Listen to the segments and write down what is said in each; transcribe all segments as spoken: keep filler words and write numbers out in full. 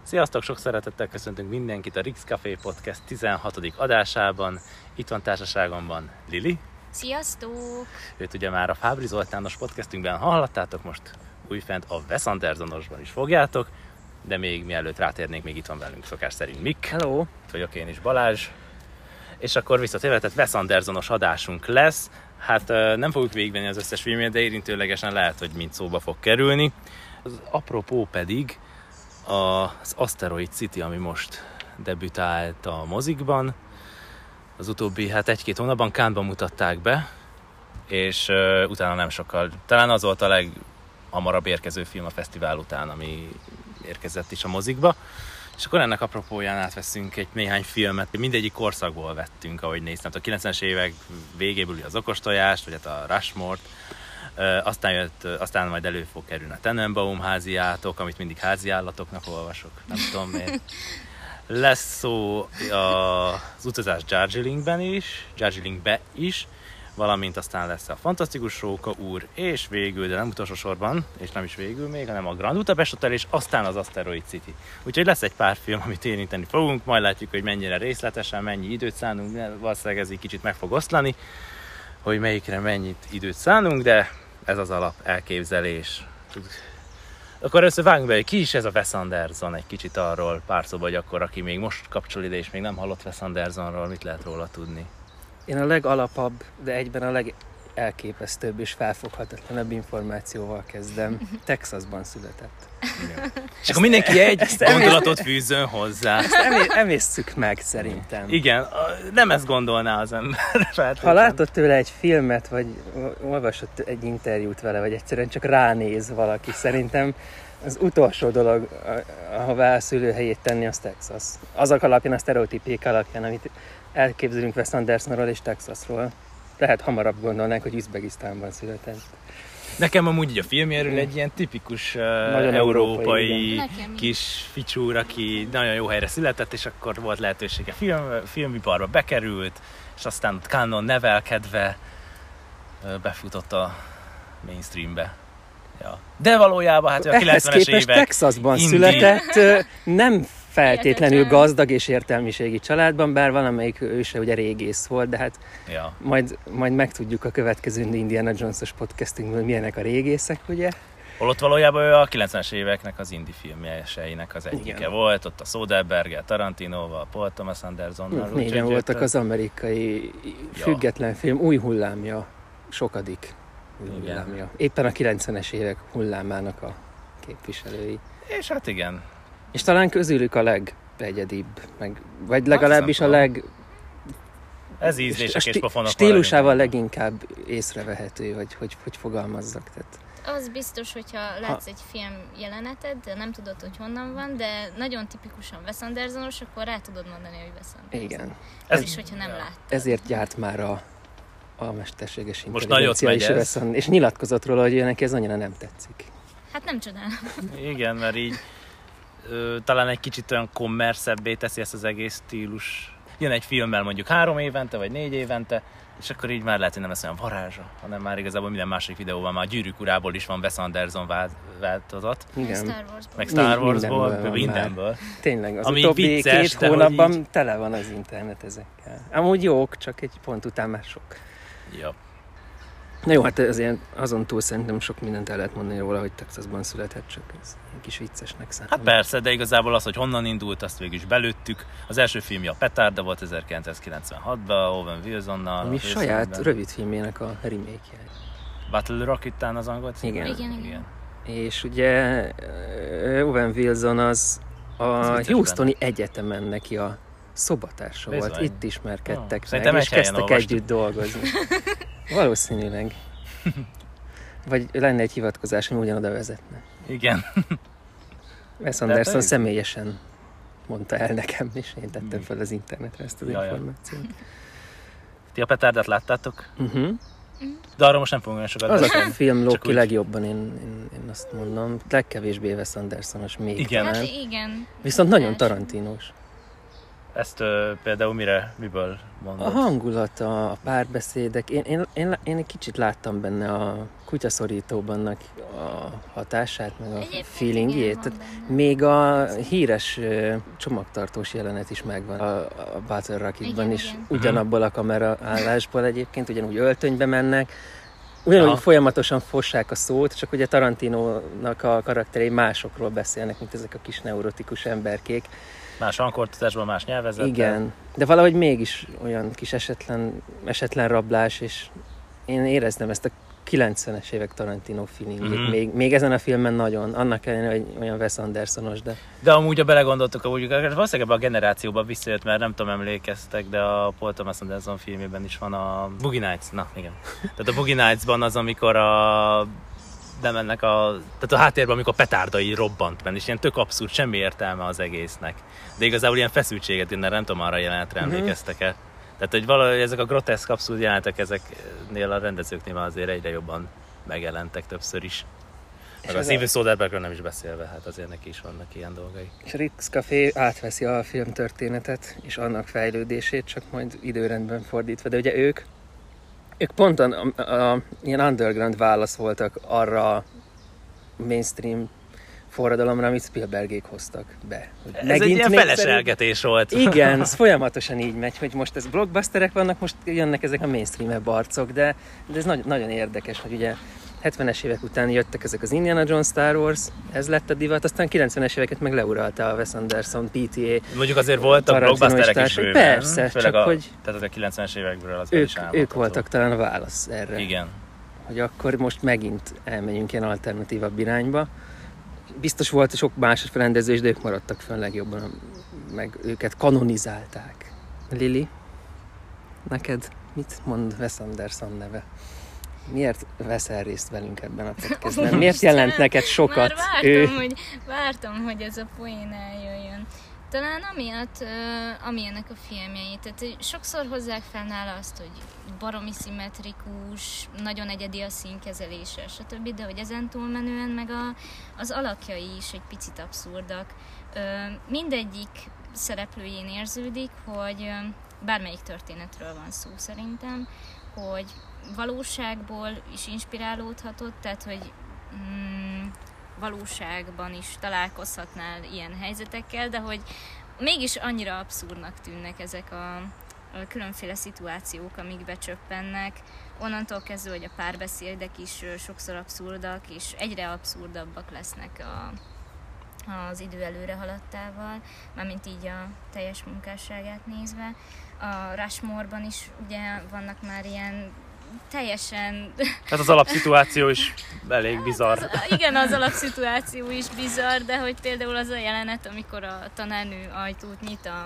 Sziasztok, sok szeretettel köszöntünk mindenkit a Rix Café Podcast tizenhatodik adásában. Itt van társaságomban Lili. Sziasztok! Őt ugye már a Fábri Zoltános podcastünkben hallhattátok, most újfent a Wes Andersonosban is fogjátok, de még mielőtt rátérnénk, még itt van velünk szokás szerint Mik. Hello! Itt vagyok én is, Balázs. És akkor visszatérve, tehát Wes Andersonos adásunk lesz. Hát nem fogjuk végigvenni az összes filmjét, de érintőlegesen lehet, hogy mind szóba fog kerülni. Az apropó pedig az Asteroid City, ami most debütált a mozikban. Az utóbbi hát egy-két hónapban Cannes-ban mutatták be, és uh, utána nem sokkal. Talán az volt a leghamarabb érkező film a fesztivál után, ami érkezett is a mozikba. És akkor ennek apropóján átveszünk egy néhány filmet. Mindegyik korszakból vettünk, ahogy néztem. A kilencvenes évek végéből az Okostojást, vagy hát a Rushmore-t. Uh, aztán, jött, uh, aztán majd elő fog kerülni a Tenenbaum háziátok, amit mindig háziállatoknak olvasok. Nem tudom miért. Lesz szó az utazás Darjeelingben is, Darjeelingbe is, valamint aztán lesz a Fantasztikus Róka úr, és végül, de nem utolsó sorban, és nem is végül még, hanem a Grand Budapest Hotel, és aztán az Asteroid City. Úgyhogy lesz egy pár film, amit érinteni fogunk, majd látjuk, hogy mennyire részletesen, mennyi időt szánunk, valószínűleg ez így kicsit meg fog oszlani, hogy melyikre mennyit időt szánunk, de ez az alap elképzelés. Akkor először vágunk be, hogy ki is ez a Wes Anderson, egy kicsit arról pár szóba, hogy akkor aki még most kapcsol ide és még nem hallott Wes Andersonról, mit lehet róla tudni? Én a legalapabb, de egyben a legelképesztőbb és felfoghatatlanabb információval kezdem. Texasban született. Ja. És akkor mindenki egy gondolatot fűzzön hozzá. Ezt emé- emészszük meg szerintem. Igen, nem ezt gondolná az ember. Ha látott tőle egy filmet, vagy olvasott egy interjút vele, vagy egyszerűen csak ránéz valaki, szerintem az utolsó dolog, ahová a szülőhelyét tenni, az Texas. Azok alapján, a sztereotípiák alapján, amit elképzelünk Wes Andersonról és Texasról. Lehet hamarabb gondolnánk, hogy Üzbegisztánban született. Nekem amúgy így a filmjéről egy ilyen tipikus uh, európai, európai kis ficsúr, aki nagyon jó helyre született, és akkor volt lehetősége film, filmiparba bekerült, és aztán ott Cannes-on nevelkedve uh, befutott a mainstreambe. Ja. De valójában hát a kilencvenes évek Texasban indi... született, nem feltétlenül gazdag és értelmiségi családban, bár valamelyik őse ugye régész volt, de hát ja. majd, majd megtudjuk a következő Indiana Jones-os podcastünkből, milyenek a régészek, ugye? Holott valójában ő a kilencvenes éveknek az indie filmjeseinek az egyike igen. volt, ott a Soderbergh-el, Tarantinoval, Paul Thomas Andersonnal. Négyen voltak jöttek. Az amerikai független ja. film új hullámja, sokadik új igen. hullámja. Éppen a kilencvenes évek hullámának a képviselői. És hát igen. És talán közülük a legegyedibb, meg, vagy legalábbis a leg... Ez ízlések és pofonok. Stílusával leginkább észrevehető, hogy hogy, hogy fogalmazzak. Tehát. Az biztos, hogyha látsz ha. egy film jelenetet, de nem tudod, hogy honnan van, de nagyon tipikusan Wes Andersonos, akkor rá tudod mondani, hogy Wes Anderson. Igen. Ez, ez is, hogyha nem láttad. Ezért járt már a, a mesterséges intelligencia is Wes Anderson, és nyilatkozott róla, hogy neki ez annyira nem tetszik. Hát nem csodálom. Igen, mert így ö, talán egy kicsit olyan kommerszebbé teszi ezt az egész stílus. Jön egy filmmel mondjuk három évente, vagy négy évente, és akkor így már lehet, hogy nem lesz olyan varázsa, hanem már igazából minden másik videóban már a Gyűrűk urából is van Wes Anderson változat. Igen. Star Warsból. Meg Star Warsból, mindenből. mindenből. Tényleg, az ami utóbbi vicces, két hónapban így... tele van az internet ezekkel. Amúgy jók, csak egy pont után már sok. Ja. Na jó, hát azért azon túl szerintem sok mindent el lehet mondani róla, hogy Texasban született, csak ez egy kis viccesnek számít. Hát persze, de igazából az, hogy honnan indult, azt végül is belőttük. Az első filmje a Petárda volt ezerkilencszázkilencvenhatban, Owen Wilsonnal. Mi saját rövidfilmjének a remake-je. Battle Rocket-tán az angol cím? Igen. Igen, igen. igen. És ugye Owen Wilson az a Houstoni Egyetemen neki a szobatársa volt. Vagy? Itt ismerkedtek oh, meg, és kezdtek olvastuk. Együtt dolgozni. Valószínűleg. Vagy lenne egy hivatkozás, ami ugyanoda vezetne. Igen. Wes Anderson személyesen mondta el nekem, és én tettem fel az internetre ezt az Jaja. információt. Ti a Petárdát láttátok? Uh-huh. De arra most nem fogunk olyan sokat az beszélni. Az a film lók ki legjobban, én, én, én azt mondom. Legkevésbé Wes Andersonos még igen. Hát igen. Viszont nagyon Tarantinos. Ezt uh, például mire, miből mondod? A hangulata, a párbeszédek. Én, én, én, én egy kicsit láttam benne a kutyaszorítóbannak a hatását, meg a Egyébként feelingjét. igen, van Tehát benne. még a híres ö, csomagtartós jelenet is megvan a, a Battle Rocketban Igen, is. igen. Ugyanabból a kamera állásból egyébként, ugyanúgy öltönybe mennek. Ugyanúgy Aha. folyamatosan fossák a szót, csak ugye Tarantinónak a karakterei másokról beszélnek, mint ezek a kis neurotikus emberkék. Más hangkortatásban, más nyelvezettel. Igen, de valahogy mégis olyan kis esetlen, esetlen rablás, és én érezném ezt a kilencvenes évek Tarantino feelingjét. Mhm. Még, még ezen a filmen nagyon, annak ellenére, hogy olyan Wes Andersonos, de... De amúgy, ha belegondoltuk, hogy valószínűleg ebben a generációban visszajött, mert nem tudom, emlékeztek, de a Paul Thomas Anderson filmében is van a Boogie Nights. Na, igen. Tehát a Boogie Nights-ban az, amikor a... bemennek a... Tehát a háttérben, amikor petárdai robbant benne, és ilyen tök abszurd, semmi értelme az egésznek. De igazából ilyen feszültséget innen, nem tudom, arra jelenetre Mhm. emlékeztek-e. Tehát, hogy valahogy ezek a groteszk abszurd jelenetek ezeknél a rendezőknél azért egyre jobban megjelentek többször is. Meg a ez Steven a- Soderberghről nem is beszélve, hát azért neki is vannak ilyen dolgai. És a Rick's Café átveszi a filmtörténetet, és annak fejlődését, csak majd időrendben fordítva. De ugye ők, ők pont a, a, a, ilyen underground válasz voltak arra a mainstream forradalomra, amit Spielbergék hoztak be. Hogy Ez egy ilyen népszerű- feleselgetés volt. Igen, ez folyamatosan így megy, hogy most ez blockbusterek vannak, most jönnek ezek a mainstream-ebb arcok, de, de ez nagy, nagyon érdekes, hogy ugye hetvenes évek után jöttek ezek az Indiana Jones, Star Wars, ez lett a divat, aztán kilencvenes éveket meg leuralta a Wes Anderson, pé té á. Mondjuk azért voltak Tarantino blockbusterek és is társai. bőven. Persze, Főleg csak a, hogy Tehát az a kilencvenes évekből az ők, is ők voltak talán a válasz erre. Igen. Hogy akkor most megint elmegyünk ilyen alternatívabb irányba. Biztos volt sok más rendező is, de ők maradtak fönn legjobban, meg őket kanonizálták. Lili, neked mit mond Wes Anderson neve? Miért veszel részt velünk ebben a podcastben? Miért jelent neked sokat Már vártam, ő? hogy, vártam, hogy ez a poén eljöjjön. Talán amiatt, uh, amilyenek a filmjei. Tehát hogy sokszor hozzák fel nála azt, hogy baromi szimmetrikus, nagyon egyedi a színkezelése, stb. De hogy ezen túlmenően meg a, az alakjai is egy picit abszurdak. Uh, mindegyik szereplőjén érződik, hogy uh, bármelyik történetről van szó szerintem, hogy valóságból is inspirálódhatott, tehát hogy mm, valóságban is találkozhatnál ilyen helyzetekkel, de hogy mégis annyira abszurdnak tűnnek ezek a, a különféle szituációk, amik becsöppennek. Onnantól kezdve, hogy a párbeszédek is sokszor abszurdak, és egyre abszurdabbak lesznek a, az idő előre haladtával, mármint így a teljes munkásságát nézve. A Rushmore-ban is ugye vannak már ilyen teljesen... Hát az alapszituáció is elég bizarr. Az, igen, az alapszituáció is bizarr, de hogy például az a jelenet, amikor a tanárnő ajtót nyit a...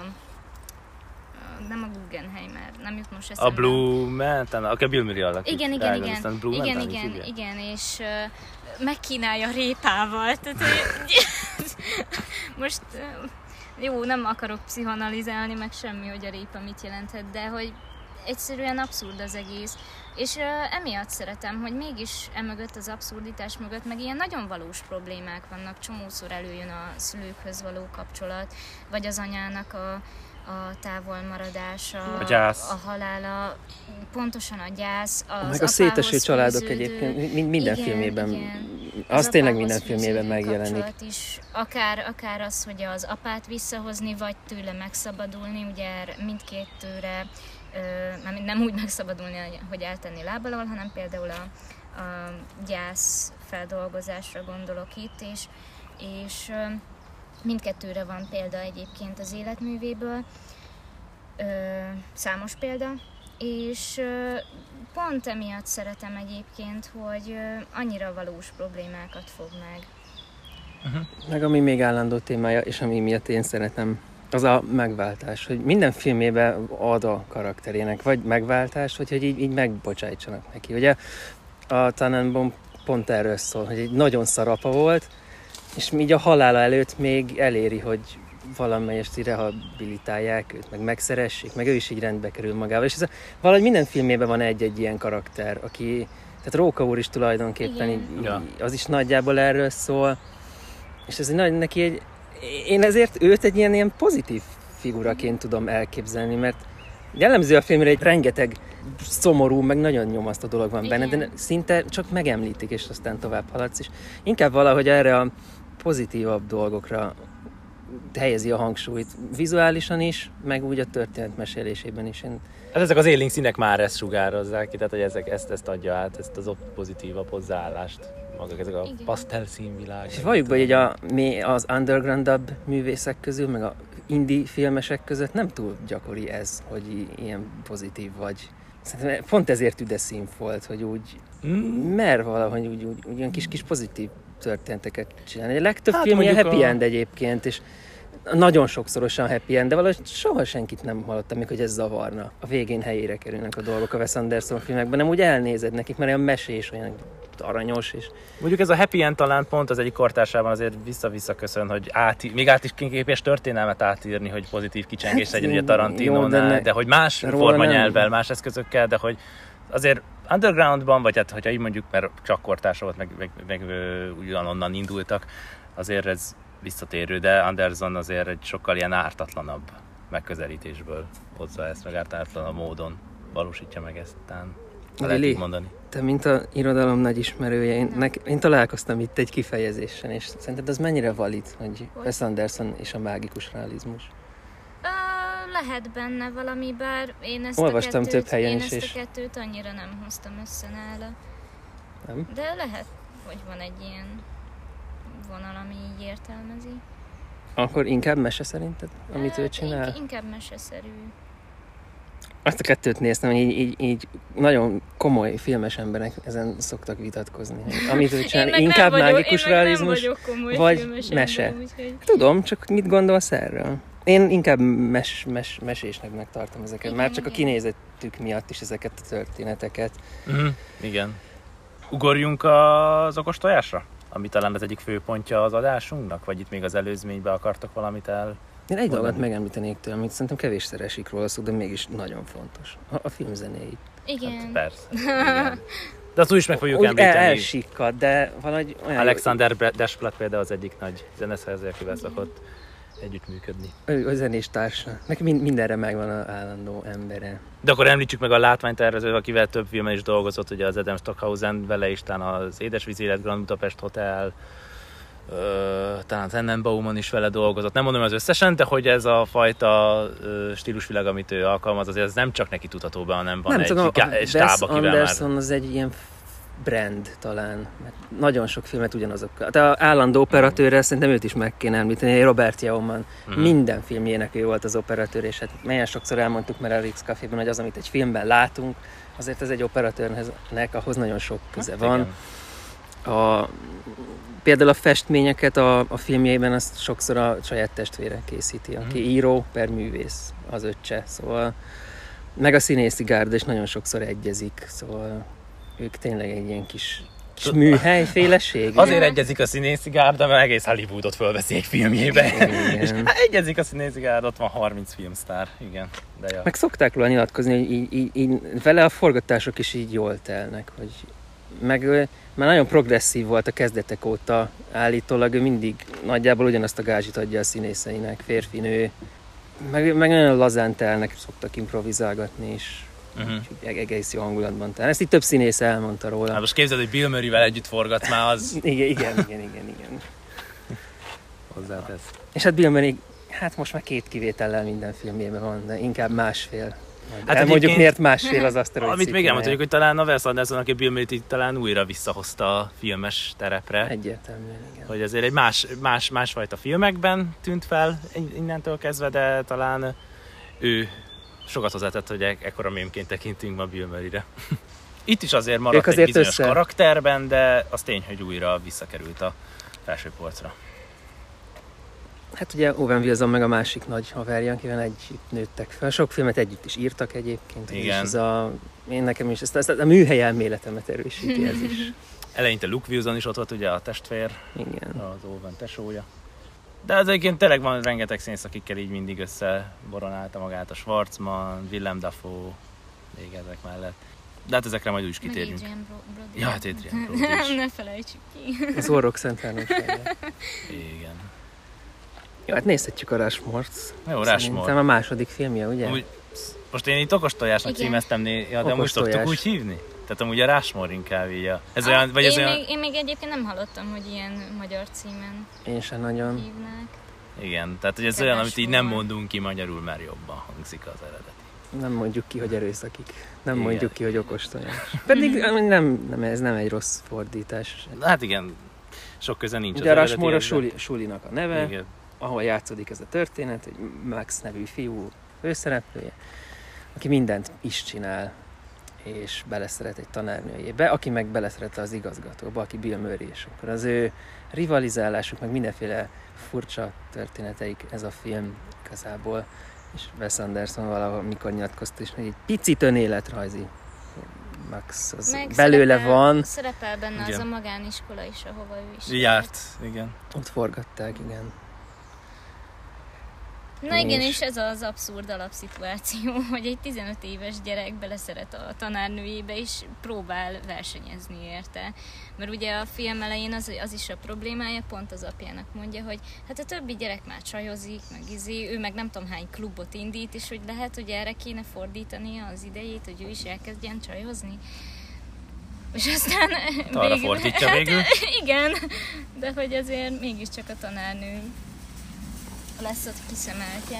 a nem a Guggenheimer, nem jut most eszembe. A Blue Mountain, aki a Bill Murray alakít. Igen, igen, Elgond, igen, aztán Blue igen, Mountain is igen, hívják. igen, és uh, megkínálja répával, tehát hogy, most uh, jó, nem akarok pszichoanalizálni, meg semmi, hogy a répa mit jelenthet, de hogy egyszerűen abszurd az egész, és uh, emiatt szeretem, hogy mégis emögött az abszurditás mögött meg ilyen nagyon valós problémák vannak, csomószor előjön a szülőkhöz való kapcsolat, vagy az anyának a a távolmaradása, A gyász. a halála, pontosan a gyász, az Meg a széteső családok fűződő, egyébként mind- minden igen, filmében, igen. az, Az tényleg apához minden filmében fűződő megjelenik. kapcsolat is, akár, akár az, hogy az apát visszahozni, vagy tőle megszabadulni, ugye mindkettőre, mármint nem úgy megszabadulni, hogy eltenni láb alól, hanem például a, a gyász feldolgozásra gondolok itt, és, és mindkettőre van példa egyébként az életművéből, ö, számos példa, és ö, pont emiatt szeretem egyébként, hogy ö, annyira valós problémákat fog meg. Meg ami még állandó témája, és ami miatt én szeretem, az a megváltás, hogy minden filmében ad a karakterének vagy megváltást, vagy hogy így, így megbocsájtsanak neki. Ugye a Tannenbaum pont erről szól, hogy egy nagyon szarapa volt, és így a halála előtt még eléri, hogy valamelyest így rehabilitálják őt, meg megszeressék, meg ő is így rendbe kerül magával. És ez a, valahogy minden filmében van egy-egy ilyen karakter, aki, tehát Róka úr is tulajdonképpen így, így, Ja. az is nagyjából erről szól, és ez egy nagy, neki egy, én ezért őt egy ilyen, ilyen pozitív figuraként tudom elképzelni, mert Jellemző a filmre, egy rengeteg szomorú, meg nagyon nyomasztó dolog van benne, Igen. de szinte csak megemlítik, és aztán tovább haladsz, és inkább valahogy erre a pozitívabb dolgokra helyezi a hangsúlyt, vizuálisan is, meg úgy a történet mesélésében is. Én... Hát ezek az élénk színek már ezt sugározzák ki, tehát hogy ezek, ezt, ezt adja át, ezt az pozitívabb hozzáállást. Magak ezek a pasztel színvilág. És valljuk be, hogy a, mi az undergroundabb művészek közül, meg a indie filmesek között nem túl gyakori ez, hogy i- ilyen pozitív vagy. Szerintem pont ezért üde szín volt, hogy úgy, mm. mer valahogy úgy, úgy, úgy olyan kis-kis pozitív történeteket csinálni. A legtöbb Hát film ilyen happy a... end egyébként, és nagyon sokszorosan happy end, de valahogy soha senkit nem hallottam még, hogy ez zavarna. A végén helyére kerülnek a dolgok a Wes Anderson filmekben, nem úgy elnézed nekik, mert olyan mesés, olyan aranyos. És... Mondjuk ez a happy end talán pont az egyik kortársában azért vissza-vissza köszön, hogy át, még át is képes történelmet átírni, hogy pozitív kicsengés legyen, hát, ugye Tarantinónál, de, de hogy más formanyelvvel, más eszközökkel, de hogy azért undergroundban, vagy hát, hogyha így mondjuk, mert csak kortársa volt, meg, meg, meg ugyanonnan indultak, azért ez visszatérő, de Anderson azért egy sokkal ilyen ártatlanabb megközelítésből hozza ezt, meg ártatlanabb módon valósítja meg ezt, tán lehet így mondani. Te, mint a irodalom nagy ismerője, én, nek, én találkoztam itt egy kifejezésen, és szerinted az mennyire valid, hogy Wes Anderson és a mágikus realizmus? Uh, lehet benne valami, bár én ezt Olvastam a kettőt, több helyen én is, ezt és... a kettőt annyira nem hoztam össze nála. Nem? De lehet, hogy van egy ilyen vonal, ami így értelmezi. Akkor inkább mese szerinted, amit uh, ő csinál? In- inkább meseszerű. Azt a kettőt néztem, hogy így, így, így nagyon komoly filmes emberek ezen szoktak vitatkozni. Amit ő csinál, inkább vagyok, mágikus realizmus, vagy mese. Ember, úgyhogy... Tudom, csak mit gondolsz erről? Én inkább mes, mes, mesésnek megtartom ezeket. Igen, Már csak igen. a kinézetük miatt is ezeket a történeteket. Mm, igen. Ugorjunk az okos tojásra? Ami talán az egyik főpontja az adásunknak? Vagy itt még az előzményben akartok valamit el? Én egy dolgot megemlítenék tőle, amit szerintem kevésszer esik róla szó, de mégis nagyon fontos. A, a film zenéit. Igen. Hát persze. Igen. De azt úgy is meg fogjuk Úgy említeni. el, elsikkad, de valahogy olyan... Alexander Desplat például az egyik nagy zeneszerző, akivel szokott együttműködni. Ő a zenés társa. Neki mind, mindenre megvan az állandó embere. De akkor említsük meg a látványtervezőt, akivel több filmen is dolgozott, ugye az Adam Stockhausen, vele is talán az Édesvíz élet, Grand Budapest Hotel, ö, talán Tenenbaumon is vele dolgozott. Nem mondom az összesen, de hogy ez a fajta ö, stílusvilág, amit ő alkalmaz, azért ez nem csak neki tudható be, hanem van nem, egy, tudom, gá- egy stáb, akivel már... Anderson az egy ilyen brand talán, mert nagyon sok filmet ugyanazokkal. De az állandó operatőrrel szerintem őt is meg kéne említeni, Robert Yeoman. Mm-hmm. Minden filmjének ő volt az operatőr, és hát milyen sokszor elmondtuk már a Rix Caféban, hogy az, amit egy filmben látunk, azért ez egy operatőrnek ahhoz nagyon sok köze hát, van. A, például a festményeket a, a filmjeiben azt sokszor a saját testvére készíti, aki mm-hmm. író per művész, az öccse, szóval meg a színészi gárda is nagyon sokszor egyezik, szóval ők tényleg egy ilyen kis, kis műhelyféleség. Azért egyezik a színészi gárda, mert egész Hollywoodot fölveszi egy filmjébe. És hát egyezik a színészi gárda, ott van harminc filmsztár. Igen. De ja. Meg szokták róla nyilatkozni, hogy így, így, így, vele a forgatások is így jól telnek. Hogy meg már nagyon progresszív volt a kezdetek óta állítólag, ő mindig nagyjából ugyanazt a gázsit adja a színészeinek, férfi-nő. Meg, meg nagyon lazán telnek, szoktak improvizálgatni is. Uh-huh. Egész jó hangulatban. Tehát ezt így több színész elmondta róla. Hát most képzeld, hogy Bill Murray-vel együtt forgatsz már, az... igen, igen, igen, igen, igen. Hozzátesz. És hát Bill Murray, hát most már két kivétellel minden filmjében van, de inkább másfél. Hát elmondjuk, egyébként... miért másfél az Asteroid Amit még elmondjuk, hogy talán a Wes Anderson, aki Bill Murray-t talán újra visszahozta a filmes terepre. Egyértelműen, igen. Hogy azért egy más, más, másfajta filmekben tűnt fel innentől kezdve, de talán ő sokat hozzátett, hogy e- ekkora mémként tekintünk ma Bill Murray-re. Itt is azért maradt azért egy bizonyos össze... karakterben, de az tény, hogy újra visszakerült a felsőporcra. Hát ugye Owen Wilson meg a másik nagy haverja, akivel együtt nőttek fel. Sok filmet együtt is írtak egyébként. Igen. És ez a, én nekem is ezt, ezt a műhely elméletemet erősíti ez is. Eleinte Luke Wilson is ott volt, ugye a testvér. Igen. Az Owen tesója. De az egyébként tényleg van rengeteg színész, akikkel így mindig összeboronálta magát, a Schwartzman, Willem Dafoe, még ezek mellett. De hát ezekre majd úgy is kitérünk. Meg Adrian Brody. Ja, hát Adrian Brody is. Ne felejtsük ki. Az orrok Szent János fejle. Igen. Jó, hát nézhetjük a Rushmore-t. Jó, Rushmore. Szerintem a második filmje, ugye? Úgy, Most én itt okostojásnak Igen. címeztem, né- ja, de amúgy Okostojás. szoktuk úgy hívni? Tehát amúgy a Rushmore inkább így a... Ez Ah, olyan, vagy ez én, olyan... még, én még egyébként nem hallottam, hogy ilyen magyar címen Én sem nagyon. hívnák. Igen, tehát hogy ez Inkább olyan, amit így nem Rushmore. mondunk ki magyarul, mert jobban hangzik az eredeti. Nem mondjuk ki, hogy erőszakik. Nem Igen. mondjuk ki, hogy okostojás. Pedig nem, nem, ez nem egy rossz fordítás. Hát igen, sok köze nincs Ugye a az Rushmore a eredetiekben. suli, sulinak a neve, Igen. ahol játszódik ez a történet, egy Max nevű fiú főszereplője, aki mindent is csinál, és beleszeret egy tanárnőjébe, aki meg beleszeret az igazgatóba, aki Bill Murray, és akkor az ő rivalizálásuk, meg mindenféle furcsa történeteik ez a film igazából, és Wes Anderson valahol mikor nyilatkozta is, hogy egy picit önéletrajzi. Max az Meg belőle szerepel, van, Szerepel benne Igen. az a magániskola is, ahova ő is Járt, igen. ott forgatták, igen. Na igen, És- és ez az abszurd alapszituáció, hogy egy tizenöt éves gyerek beleszeret a tanárnőjébe, és próbál versenyezni érte. Mert ugye a film elején az, az is a problémája, pont az apjának mondja, hogy hát a többi gyerek már csajozik, meg izé, ő meg nem tudom hány klubot indít, és hogy lehet, hogy erre kéne fordítania az idejét, hogy ő is elkezdjen csajozni. És aztán Arra fordítja végül. Hát, igen, de hogy azért mégiscsak a tanárnő lesz ott kiszemeltje.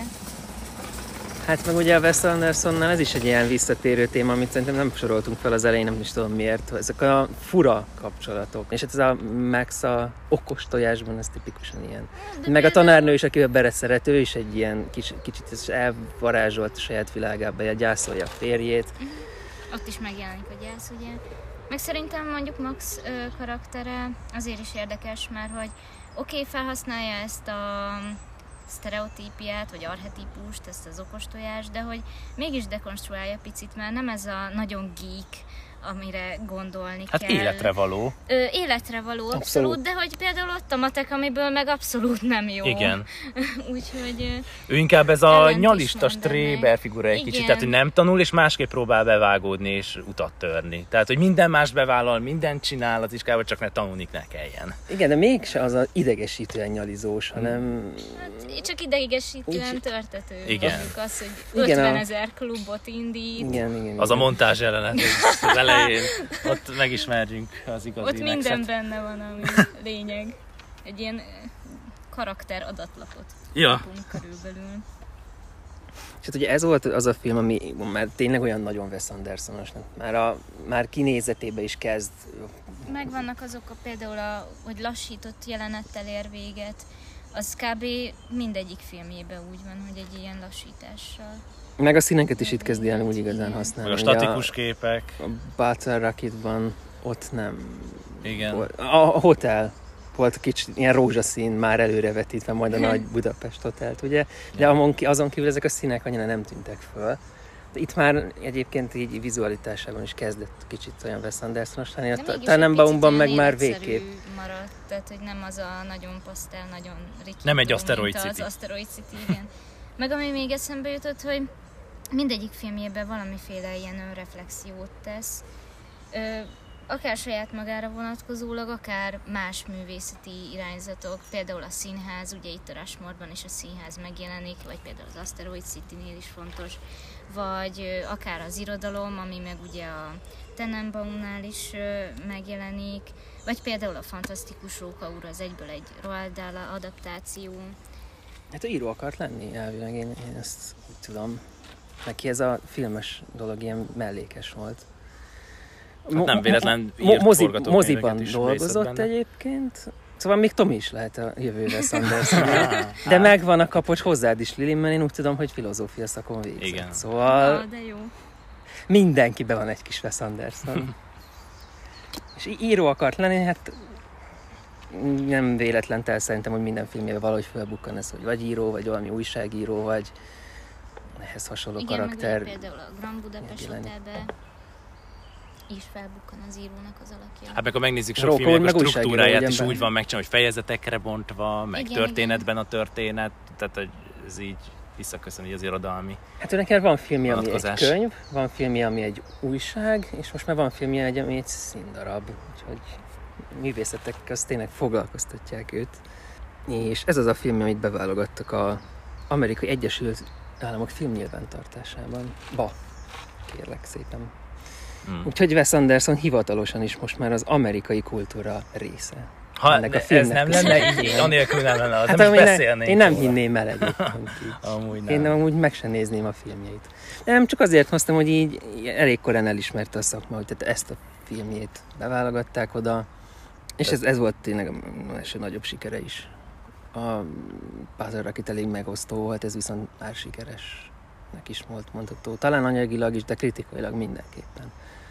Hát meg ugye a Wes Andersonnál ez is egy ilyen visszatérő téma, amit szerintem nem soroltunk fel az elején, nem is tudom miért. Ezek a fura kapcsolatok. És hát ez a Max a okos tojásban, ez tipikusan ilyen. De Meg a például- tanárnő is, akivel beleszeret, ő is egy ilyen kis, kicsit ez elvarázsolt a saját világába, gyászolja a férjét. Ott is megjelenik a gyász, ugye. Meg szerintem mondjuk Max ö, karaktere azért is érdekes, mert hogy oké, okay, felhasználja ezt a sztereotípiát, vagy archetípust, ezt az okostojást, de hogy mégis dekonstruálja picit, mert nem ez a nagyon geek, amire gondolni Hát kell. életre való. Ö, életre való, abszolút, Abszolút. de hogy például ott a matek, amiből meg abszolút nem jó. Igen. Úgyhogy ö, Ő inkább ez a Ellent is nyalista mond stréber ennek. figura egy Igen. kicsit, tehát hogy nem tanul, és másképp próbál bevágódni és utat törni. Tehát, hogy minden más bevállal, mindent csinál az iskába, csak ne tanulni ne kelljen. Igen, de mégse az az idegesítően nyalizós, hanem hát, csak idegesítően Így- törtető. Igen. Mondjuk az, hogy Igen, a- ötvenezer klubot indít. igen, igen. Az a igen. montázs jelenet az elején, ott megismerjünk az igazi Ott minden Maxet. benne van, ami lényeg. Egy ilyen ö, karakter adatlapot Ja. kapunk körülbelül. És hát ugye ez volt az a film, ami már tényleg olyan nagyon Wes Andersonos, már, a, már kinézetébe is kezd. Megvannak azok a például, a, hogy lassított jelenettel ér véget. Az kb. Mindegyik filmjében úgy van, hogy egy ilyen lassítással. Meg a színeket is itt kezdi el úgy igazán használni. Meg a Ugye statikus képek. A Battle Rocketban ott nem Igen. volt. A, a hotel volt kicsit ilyen rózsaszín már előrevetítve, majd a nagy Budapest hotelt, ugye? De azon, azon kívül ezek a színek annyira nem tűntek föl. De itt már egyébként így vizualitásában is kezdett kicsit olyan Wes Andersonos lenni. De A mégis egy Tannenbaumban picit meg ilyen már életszerű végképp. maradt, tehát hogy nem az a nagyon pasztel, nagyon rikító, Nem egy mint Asteroid az City. Asteroid City, igen. Meg ami még eszembe jutott, hogy mindegyik filmjében valamiféle ilyen önreflexiót tesz. Ö, akár saját magára vonatkozólag, akár más művészeti irányzatok, például a színház, ugye itt a Rushmore-ban is a színház megjelenik, vagy például az Asteroid City-nél is fontos, vagy ö, akár az irodalom, ami meg ugye a Tannenbaumnál is ö, megjelenik, vagy például a Fantasztikus Róka úr, az egyből egy Roald Dahl adaptáció. Hát ő író akart lenni, elvileg én, én ezt úgy tudom. Neki ez a filmes dolog ilyen mellékes volt. Hát nem véletlen mo- írt mozi, forgatókönyveket moziban is, dolgozott részt benne. egyébként. Szóval még Tomi is lehet a jövő Wes Anderson. De megvan a kapocs hozzád is, Lili, mert én úgy tudom, hogy filozófia szakon végzett. Igen. Szóval Ah, de jó. mindenkiben van egy kis Wes Anderson. És í- író akart lenni, hát nem véletlen tel szerintem, hogy minden filmjében valahogy felbukkan ez, hogy vagy író, vagy valami újságíró, vagy ehhez hasonló Igen, karakter. meg ugye például a Grand Budapest megjelenik. Hotelbe is felbukkan az írónak az alakja. Hát meg ha megnézzük sok Róka filmnek a úr meg újságíró, struktúráját ugye, is benne. úgy van megcsinálva, hogy fejezetekre bontva, meg Igen, történetben a történet, tehát hogy ez így visszaköszön így az irodalmi. Hát ő neked van filmje, ami egy Vonatkozás. könyv, van filmje, ami egy újság, és most már van filmje, ami egy színdarab. Úgyhogy művészetek azt tényleg foglalkoztatják őt. És ez az a film, amit beválogattak a Amerikai Egyesült államok filmnyilvántartásában. Ba, kérlek szépen. Mm. Úgyhogy Wes Anderson hivatalosan is most már az amerikai kultúra része. Ha ennek a ez filmnek nem lenne így, anélkül nem lenne, az hát nem is ne, beszélnénk. én nem róla. hinném el egyébként így. Amúgy nem. Én amúgy meg sem nézném a filmjeit. Nem, csak azért hoztam, hogy így elég korán elismerte a szakma, hogy tehát ezt a filmjét beválogatták oda, és ez, ez volt tényleg a első nagyobb sikere is. A Puzzle Rocket elég megosztó volt, ez viszont már sikeresnek is volt mondható. Talán anyagilag is, de kritikailag mindenképpen.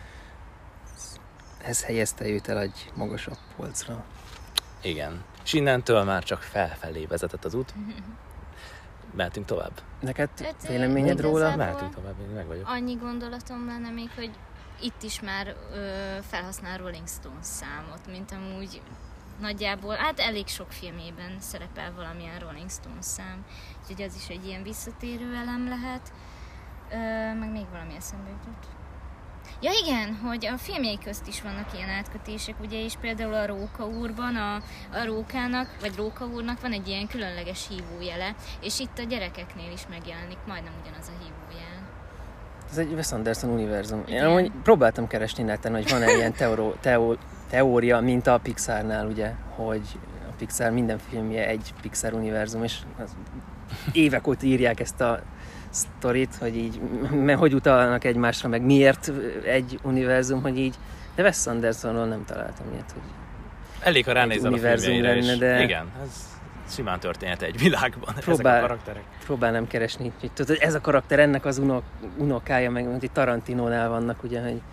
Ez helyezte őt el egy magasabb polcra. Igen. És innentől már csak felfelé vezetett az út. Mehetünk tovább. Neked Hát, véleményed róla? igazából- Mehetünk tovább, én meg vagyok. Annyi gondolatom lenne még, hogy itt is már ö, felhasznál Rolling Stones számot, mint amúgy nagyjából, hát elég sok filmében szerepel valamilyen Rolling Stones szám, úgyhogy az is egy ilyen visszatérő elem lehet. Ö, meg még valami eszembe jutott. Ja igen, hogy a filmjei közt is vannak ilyen átkötések, ugye, és például a Róka úrban, a, a Rókának, vagy Róka úrnak van egy ilyen különleges hívójele, és itt a gyerekeknél is megjelenik majdnem ugyanaz a hívójel. Ez egy Wes Anderson univerzum. Én Igen. amúgy próbáltam keresni neten, hogy van-e ilyen teoró, teó, teória, mint a Pixarnál, ugye, hogy a Pixar minden filmje egy Pixar univerzum, és az évek óta írják ezt a sztorit, hogy így, mert hogy utalnak egymásra, meg miért egy univerzum, hogy így, de Wes Andersonról nem találtam ilyet, hogy Elég, ha ránézel a univerzum filmjeire lenne, is. de- Igen, ez simán történhet egy világban, Próbál- ezek a karakterek. próbálnám keresni, hogy tudod, ez a karakter, ennek az unok, unokája, meg mint itt Tarantinónál vannak, ugye, hogy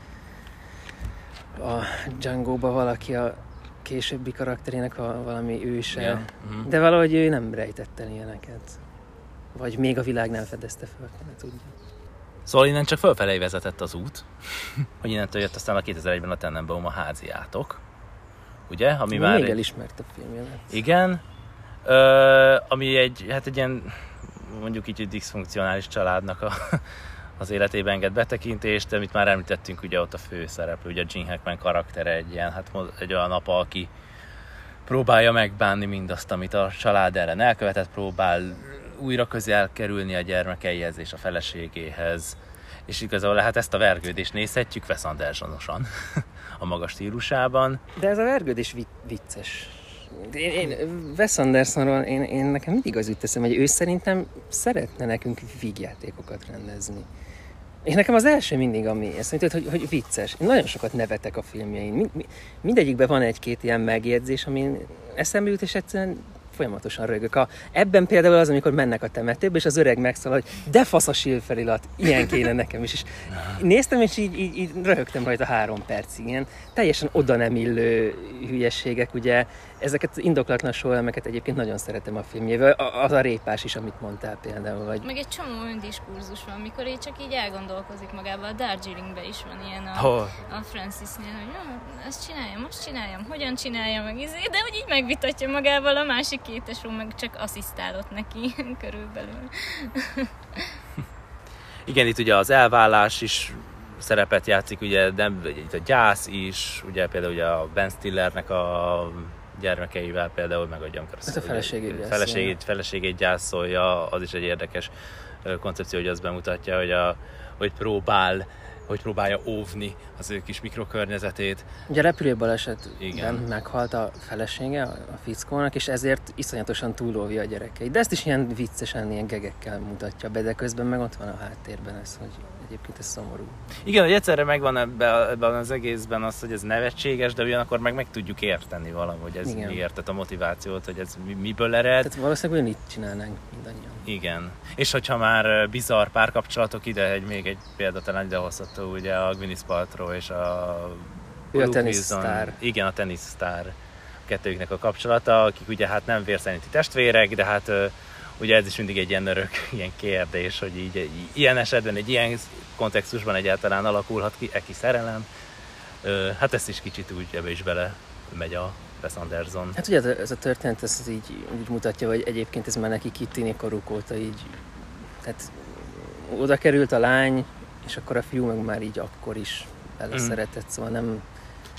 a Django-ba valaki a későbbi karakterének a, valami őse, Igen. Mhm. de valahogy ő nem rejtett el ilyeneket. Vagy még a világ nem fedezte fel, ne tudja. Szóval innen csak fölfelé vezetett az út, hogy innentől jött aztán a kétezer-egyben a Tenenbaum a háziátok, ugye? Ami Még már egy egy, elismertebb filmje lett. igen, ö, ami egy, hát egy ilyen, mondjuk így, hogy diszfunkcionális családnak a, az életében enged betekintést, amit már említettünk, ugye ott a főszereplő, ugye a Gene Hackman karaktere egy ilyen, hát egy olyan apa, aki próbálja megbánni mindazt, amit a család ellen elkövetett, próbál újra közel kerülni a gyermekeihez és a feleségéhez. És igazából hát ezt a vergődést nézhetjük Wes Andersonosan, a maga stílusában. De ez a vergődés vi- vicces. Én, én Wes Andersonról, én, én nekem mindig az jut eszembe, hogy ő szerintem szeretne nekünk vígjátékokat rendezni. És nekem az első mindig, ami ezt mondja, hogy, hogy vicces. Én nagyon sokat nevetek a filmjein. Mind, mi- mindegyikben van egy-két ilyen megjegyzés, amin eszembe jut, és egyszerűen folyamatosan rögök. A, ebben például az, amikor mennek a temetőbe, és az öreg megszólal, hogy de fasz a sílfelirat, ilyen kéne nekem is. És néztem, és így, így, így röhögtem rajta három percig. Ilyen teljesen oda nem illő hülyességek, ugye. Ezeket indoklatlan sóelmeket egyébként nagyon szeretem a filmjével. A- Az a répás is, amit mondtál például. Vagy... Meg egy csomó öndiskurzus van, amikor így csak így elgondolkozik magában. A Darjeelingben is van ilyen a, Oh. a Francisnél, hogy ah, ezt csináljam, most csináljam, hogyan csinálja meg, izé, de hogy így megvitatja magával, a másik két tesó meg csak asszisztálott neki körülbelül. Igen, itt ugye az elvállás is szerepet játszik, ugye nem, itt a gyász is, ugye például ugye a Ben Stillernek a gyermekeivel például megadja, amikor Ez a feleségét gyászolja. feleségét, feleségét gyászolja, az is egy érdekes ö, koncepció, hogy azt bemutatja, hogy, a, hogy próbál hogy próbálja óvni az ő kis mikrokörnyezetét. Ugye a repülőbalesetben Igen. meghalt a felesége a a fickónak, és ezért iszonyatosan túlóvja a gyerekeit. De ezt is ilyen viccesen, ilyen gegekkel mutatja be, de közben meg ott van a háttérben ez, hogy egyébként ez szomorú. Igen, hogy egyszerre megvan ebben, ebben az egészben az, hogy ez nevetséges, de ugyanakkor meg meg tudjuk érteni valahogy, ez Igen. miért, tehát a motivációt, hogy ez mi- miből ered. Tehát valószínűleg ugyanígy csinálnánk mindannyian. Igen. És hogyha már bizarr párkapcsolatok, ide egy, még egy példa talán idehozható, ugye a Gwyneth Paltrow és a Ő a Luke teniszsztár. Wilson. Igen, a teniszsztár kettőjüknek a kapcsolata, akik ugye hát nem vérszerinti testvérek, de hát ö, ugye ez is mindig egy ilyen örök ilyen kérdés, hogy így, így ilyen esetben, egy ilyen kontextusban egyáltalán alakulhat ki eki szerelem. Ö, hát ezt is kicsit úgy ebbe is bele megy a Wes Anderson. Hát ugye ez a történet ez így, így mutatja, hogy egyébként ez már neki kittini koruk óta így, tehát oda került a lány, és akkor a fiú meg már így akkor is beleszeretett, szóval nem...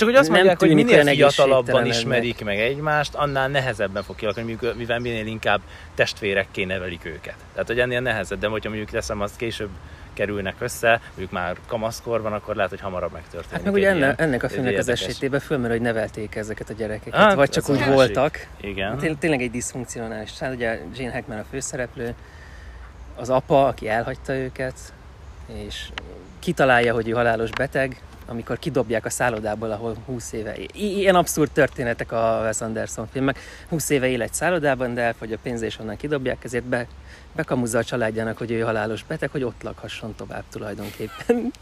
Csak hogy azt nem mondják, hogy tűnik minél olyan fiatalabban egészségtelenebbnek. ismerik meg egymást, annál nehezebben fog kialakulni, mivel minél inkább testvérekké nevelik őket. Tehát, hogy ennél nehezebb, de hogyha mondjuk teszem, azt később kerülnek össze, mondjuk már kamaszkorban, akkor lehet, hogy hamarabb megtörténik. Hát meg ugye egy enne, ilyen- ennek a egy filmnek az érdekes- esetében fölmerül, hogy nevelték ezeket a gyerekeket, Hát, vagy csak ez úgy a másik. voltak. Igen. Té- tényleg egy diszfunkcionális család, ugye Gene Hackman a főszereplő, az apa, aki elhagyta őket, és kitalálja, hogy ő halálos beteg, amikor kidobják a szállodából, ahol húsz éve... I- ilyen abszurd történetek a Wes Anderson filmek. húsz éve él egy szállodában, de elfogy a pénze, és onnan kidobják, ezért be, bekamuzza a családjának, hogy ő halálos beteg, hogy ott lakhasson tovább tulajdonképpen.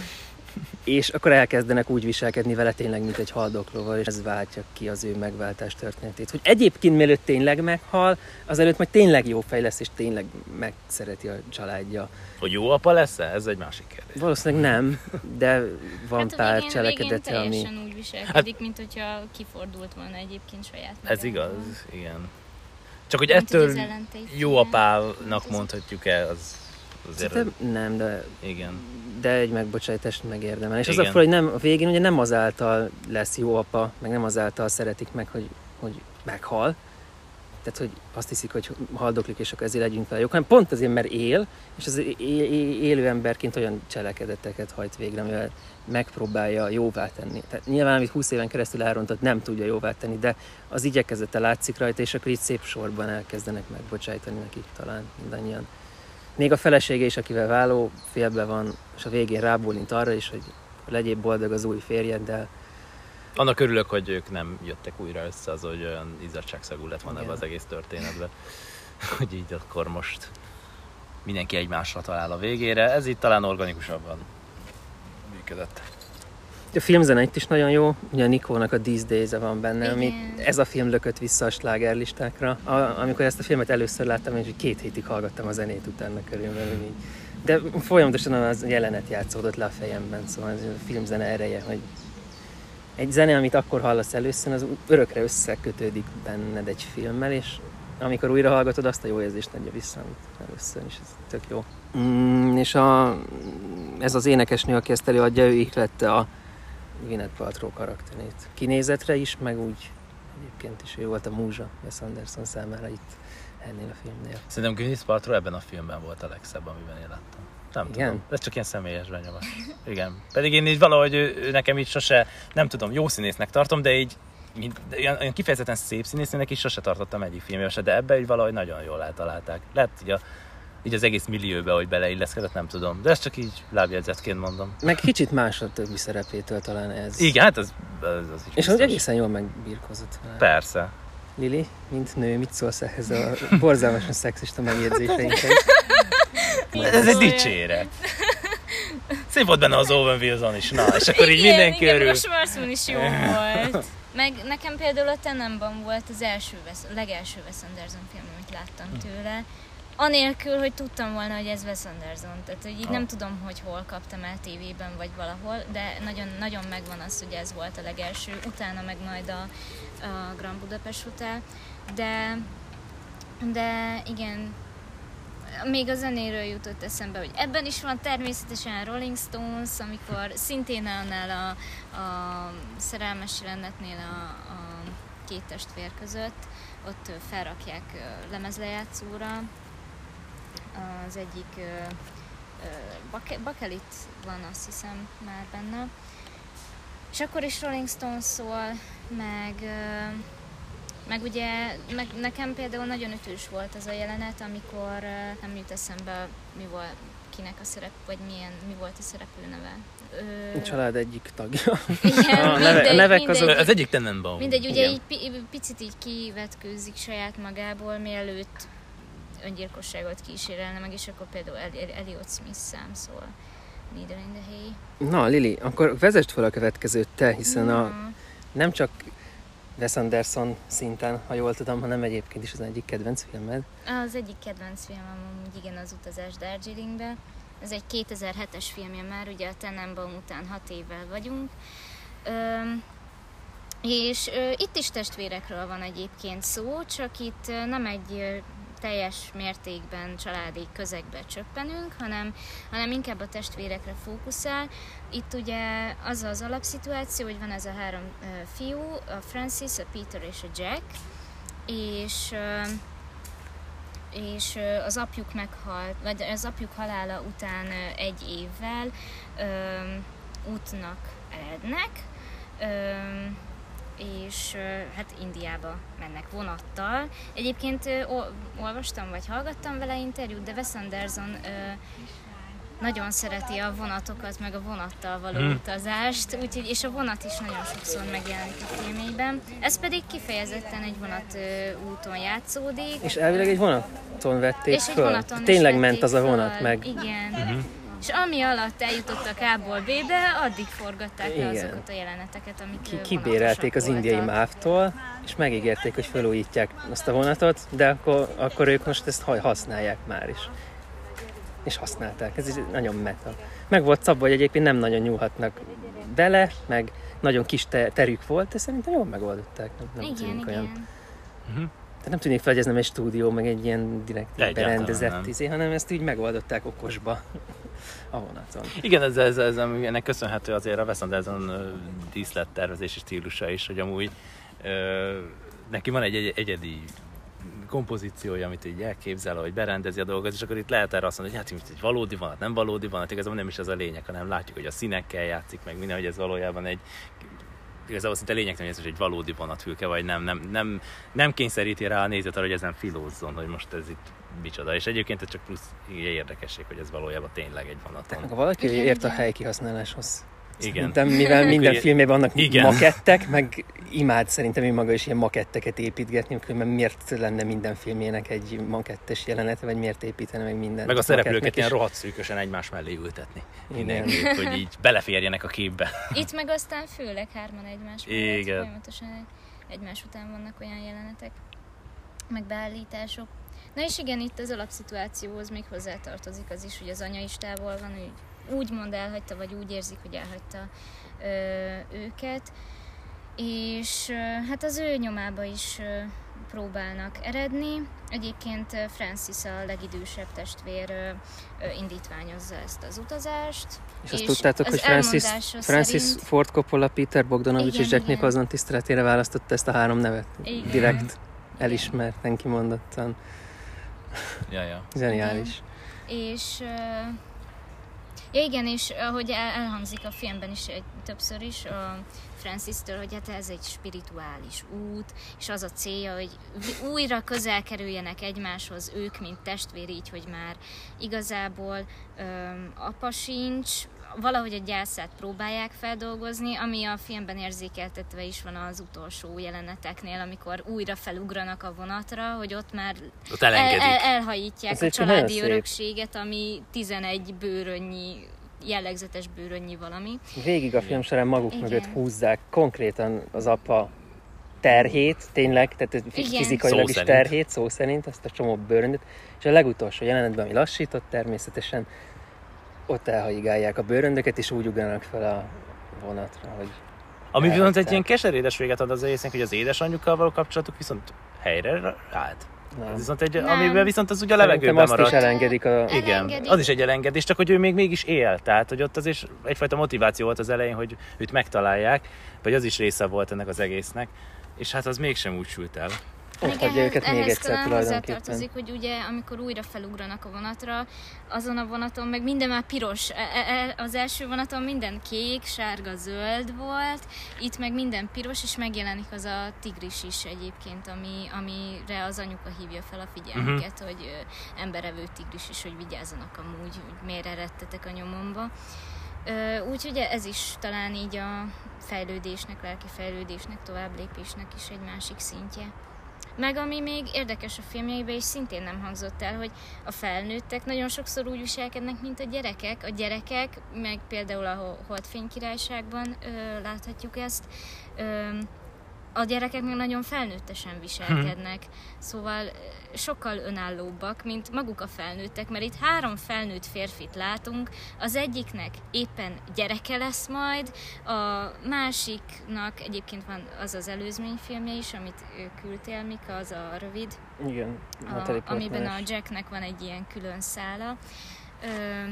És akkor elkezdenek úgy viselkedni vele tényleg, mint egy haldoklóval, és ez váltja ki az ő megváltás történetét. Hogy egyébként mielőtt tényleg meghal, azelőtt majd tényleg jó fej lesz, és tényleg megszereti a családja. Hogy jó apa lesz-e? Ez egy másik kérdés. Valószínűleg nem, de van Hát a pár végén, cselekedete, végén ami... teljesen úgy viselkedik, mint hogyha kifordult volna egyébként saját Ez magától. igaz, igen. Csak hogy Mint, hogy ettől az ellentét. jó apának mondhatjuk-e, az azért... Szerintem nem, de, Igen. de egy megbocsájtást megérdemel. És az Igen. a fura, hogy nem, a végén ugye nem azáltal lesz jó apa, meg nem azáltal szeretik meg, hogy, hogy meghal. Tehát, hogy azt hiszik, hogy haldoklik, és akkor ezért legyünk vele jók, hanem pont azért, mert él, és az é- é- élő emberként olyan cselekedeteket hajt végre, amivel megpróbálja jóvá tenni. Tehát nyilván, amit húsz éven keresztül elrontott, nem tudja jóvá tenni, de az igyekezete látszik rajta, és akkor így szép sorban elkezdenek megbocsájtani nekik talán mindannyian. Még a felesége is, akivel váló, félbe van, és a végén rábólint arra is, hogy legyél boldog az új férjeddel. Annak örülök, hogy ők nem jöttek újra össze, az, hogy olyan izzadságszagú lett volna Igen. ebbe az egész történetben. Hogy így akkor most mindenki egymásra talál a végére. Ez itt talán organikusabban működött. A filmzene itt is nagyon jó, ugye a Nikónak a These Days-e van benne, Igen. ami ez a film lökött vissza a slágerlistákra. A, amikor ezt a filmet először láttam, én két hétig hallgattam a zenét utána körülbelül így. De folyamatosan az jelenet játszódott le a fejemben, szóval ez a filmzene ereje, hogy egy zene, amit akkor hallasz először, az örökre összekötődik benned egy filmmel, és amikor újra hallgatod, azt a jó érzést adja vissza, amit először is, ez tök jó. Mm, és a, ez az énekesnő, aki ezt előadja, ő ihlette a Gwyneth Paltrow karakterét. Kinézetre is, meg úgy egyébként is ő volt a múzsa Wes Anderson számára itt ennél a filmnél. Szerintem Gwyneth Paltrow ebben a filmben volt a legszebb, amiben én láttam. Nem Igen? tudom. Ez csak ilyen személyes benyomás. Igen. Pedig én így valahogy ő, ő nekem így sose, nem tudom, jó színésznek tartom, de így mint, olyan, olyan kifejezetten szép színésznek is sose tartottam egyik filmjében se, de ebbe így valahogy nagyon jól eltalálták. Lehet így, a, így az egész millióbe, hogy beleilleszkedett, nem tudom. De ezt csak így lábjegyzetként mondom. Meg kicsit más a többi szerepétől talán ez. Igen, hát az, az, az is És hogy biztos. egészen jól megbírkozott vele. Persze. Lili, mint nő, mit szólsz ehhez a borzalmasan szexista megjegyzéseinkhez? Ez egy dicséret. Szép volt benne az Owen Wilson is, na, és akkor így igen, mindenki igen, örül. a Schwarzman is jó volt. Meg nekem például a Tenenbaum volt az első, a legelső Wes Anderson film, amit láttam tőle. Anélkül, hogy tudtam volna, hogy ez Wes Anderson. Tehát, hogy így nem tudom, hogy hol kaptam el tévében, vagy valahol, de nagyon, nagyon megvan az, hogy ez volt a legelső. Utána meg majd a, a Grand Budapest Hotel. De, de igen, még a zenéről jutott eszembe, hogy ebben is van természetesen Rolling Stones, amikor szintén annál a, a szerelmes jelenetnél a, a két testvér között, ott felrakják lemezlejátszóra. Az egyik bakelit van, azt hiszem, már benne. És akkor is Rolling Stones szól, meg, meg ugye meg nekem például nagyon ütős volt az a jelenet, amikor nem jut eszembe, mi volt, kinek a szerep, vagy milyen, mi volt a szereplőneve. Ö... A család egyik tagja. Igen, a neve, mindegy, nevek mindegy, azok... Az egyik Tenenbaum. Mindegy, ugye Igen. így pi- picit így kivetkőzik saját magából, mielőtt öngyilkosságot kísérelne meg, és akkor például Elliot Smith szám szól. Needle in the Hay. Na, Lili, akkor vezesd fel a következőt te, hiszen a, Na, nem csak Wes Anderson szinten, ha jól tudom, hanem egyébként is az egyik kedvenc filmed. az egyik kedvenc filmem amúgy igen, az Utazás Darjeelingbe. Ez egy kétezer-hetes filmje már, ugye a Tenenbaum után hat évvel vagyunk. Üm, és ö, itt is testvérekről van egyébként szó, csak itt ö, nem egy ö, teljes mértékben családi közegbe csöppenünk, hanem, hanem inkább a testvérekre fókuszál. Itt ugye az az alapszituáció, hogy van ez a három uh, fiú, a Francis, a Peter és a Jack, és, uh, és uh, az apjuk meghalt, vagy az apjuk halála után uh, egy évvel uh, útnak erednek, uh, és hát Indiába mennek vonattal. Egyébként olvastam vagy hallgattam vele interjút, de Wes Anderson nagyon szereti a vonatokat, meg a vonattal való hmm. utazást, úgyhogy, és a vonat is nagyon sokszor megjelenik a filmében. Ez pedig kifejezetten egy vonat úton játszódik. És elvileg egy vonaton vették és föl. Egy vonaton Tényleg ment az a vonat föl. meg. Igen. Uh-huh. És ami alatt eljutottak A-ból B-be, addig forgatták le azokat a jeleneteket, amik Ki, Kibérelték az indiai mávtól, és megígérték, hogy felújítják azt a vonatot, de akkor, akkor ők most ezt használják már is. És használták. Ez nagyon meta. Meg volt szabva, hogy egyébként nem nagyon nyúlhatnak bele, meg nagyon kis terük volt, de szerintem jól megoldották. Nem, nem igen, tűnik igen. olyan. Uh-huh. Tehát nem tűnik fel, hogy ez nem egy stúdió, meg egy ilyen direkt berendezett izé, hanem ezt így megoldották okosba a vonaton. Igen, ez, ez, ez, ennek köszönhető azért a Wes Anderson díszlettervezési stílusa is, hogy amúgy ö, neki van egy, egy egyedi kompozíciója, amit így elképzel, hogy berendezi a dolgot, és akkor itt lehet erre azt mondani, hogy hát egy valódi vonat, nem valódi vonat, igazából nem is ez a lényeg, hanem látjuk, hogy a színekkel játszik, meg minden, hogy ez valójában egy igazából szinte lényegtelen, hogy ez egy valódi vonatfülke, vagy nem, nem, nem, nem kényszeríti rá a nézőt arra, hogy ezen filózzon, hogy most ez itt micsoda. És egyébként ez csak plusz érdekesség, hogy ez valójában tényleg egy vonaton. Ha valaki igen, ért a helykihasználáshoz. Igen. Szerintem, mivel minden filmében vannak igen. makettek, meg imád szerintem ő maga is ilyen maketteket építgetni, különben miért lenne minden filmjének egy makettes jelenete, vagy miért építene meg mindent. Meg a szereplőket ilyen rohadt szűkösen egymás mellé ültetni. Mindenképp, hogy így beleférjenek a képbe. Itt meg aztán főleg hárman egymás mellett, folyamatosan egymás után vannak olyan jelenetek, meg beállítások. Na és igen, itt az alapszituációhoz még hozzátartozik az is, hogy az anya is távol van, úgy úgymond elhagyta, vagy úgy érzik, hogy elhagyta ö, őket, és ö, hát az ő nyomába is ö, próbálnak eredni. Egyébként Francis a legidősebb testvér ö, ö, indítványozza ezt az utazást. És azt tudtátok, hogy Francis, Francis szerint... Ford Coppola, Peter Bogdanovich és Jack Nicholson tiszteletére választotta ezt a három nevet? Igen. Direkt, elismerten, kimondottan. Ja, ja. Zseniális. És... Ö, Ja igen, és ahogy elhangzik a filmben is egy, többször is a Francis-től, hogy hát ez egy spirituális út, és az a célja, hogy újra közel kerüljenek egymáshoz ők, mint testvér, így, hogy már igazából öm, apa sincs, valahogy a gyászát próbálják feldolgozni, ami a filmben érzékeltetve is van az utolsó jeleneteknél, amikor újra felugranak a vonatra, hogy ott már ott el, el, elhajítják ez a családi örökséget, ami tizenegy bőrönnyi, jellegzetes bőrönnyi valami. Végig a film során maguk igen. mögött húzzák konkrétan az apa terhét, tényleg, tehát fizikailag is terhét, szó szerint, azt a csomó bőröndöt, és a legutolsó jelenetben, ami lassított természetesen, ott elhajigálják a bőröndöket, és úgy ugranak fel a vonatra, hogy... Ami viszont egy ilyen keserédes véget ad az egésznek, hogy az édesanyjukkal való kapcsolatuk viszont helyre állt. Ez viszont egy, amiben viszont az ugye a levegőben maradt. Azt is elengedik a... Igen, elengedik. Az is egy elengedés, csak hogy ő még mégis él. Tehát, hogy ott az is egyfajta motiváció volt az elején, hogy őt megtalálják, vagy az is része volt ennek az egésznek, és hát az mégsem úgy sült el. Ott hagyja őket még egyszer tulajdonképpen. Hozzátartozik, hogy ugye amikor újra felugranak a vonatra, azon a vonaton meg minden már piros. Az első vonaton minden kék, sárga, zöld volt, itt meg minden piros, és megjelenik az a tigris is egyébként, ami, amire az anyuka hívja fel a figyelmüket, uh-huh. hogy emberevő tigris is, hogy vigyázzanak amúgy, hogy miért eredtetek a nyomomba. Úgyhogy ez is talán így a fejlődésnek, lelki fejlődésnek, továbblépésnek is egy másik szintje. Meg ami még érdekes a filmjeiben, és szintén nem hangzott el, hogy a felnőttek nagyon sokszor úgy viselkednek, mint a gyerekek. A gyerekek, meg például a Holdfény Királyságban ö, láthatjuk ezt, ö, a gyerekek meg nagyon felnőttesen viselkednek, szóval sokkal önállóbbak, mint maguk a felnőttek, mert itt három felnőtt férfit látunk, az egyiknek éppen gyereke lesz majd, a másiknak egyébként van az az előzményfilmje is, amit küldtél, Mika, az a rövid, Igen, a, amiben a Jacknek van egy ilyen külön szála. Ö,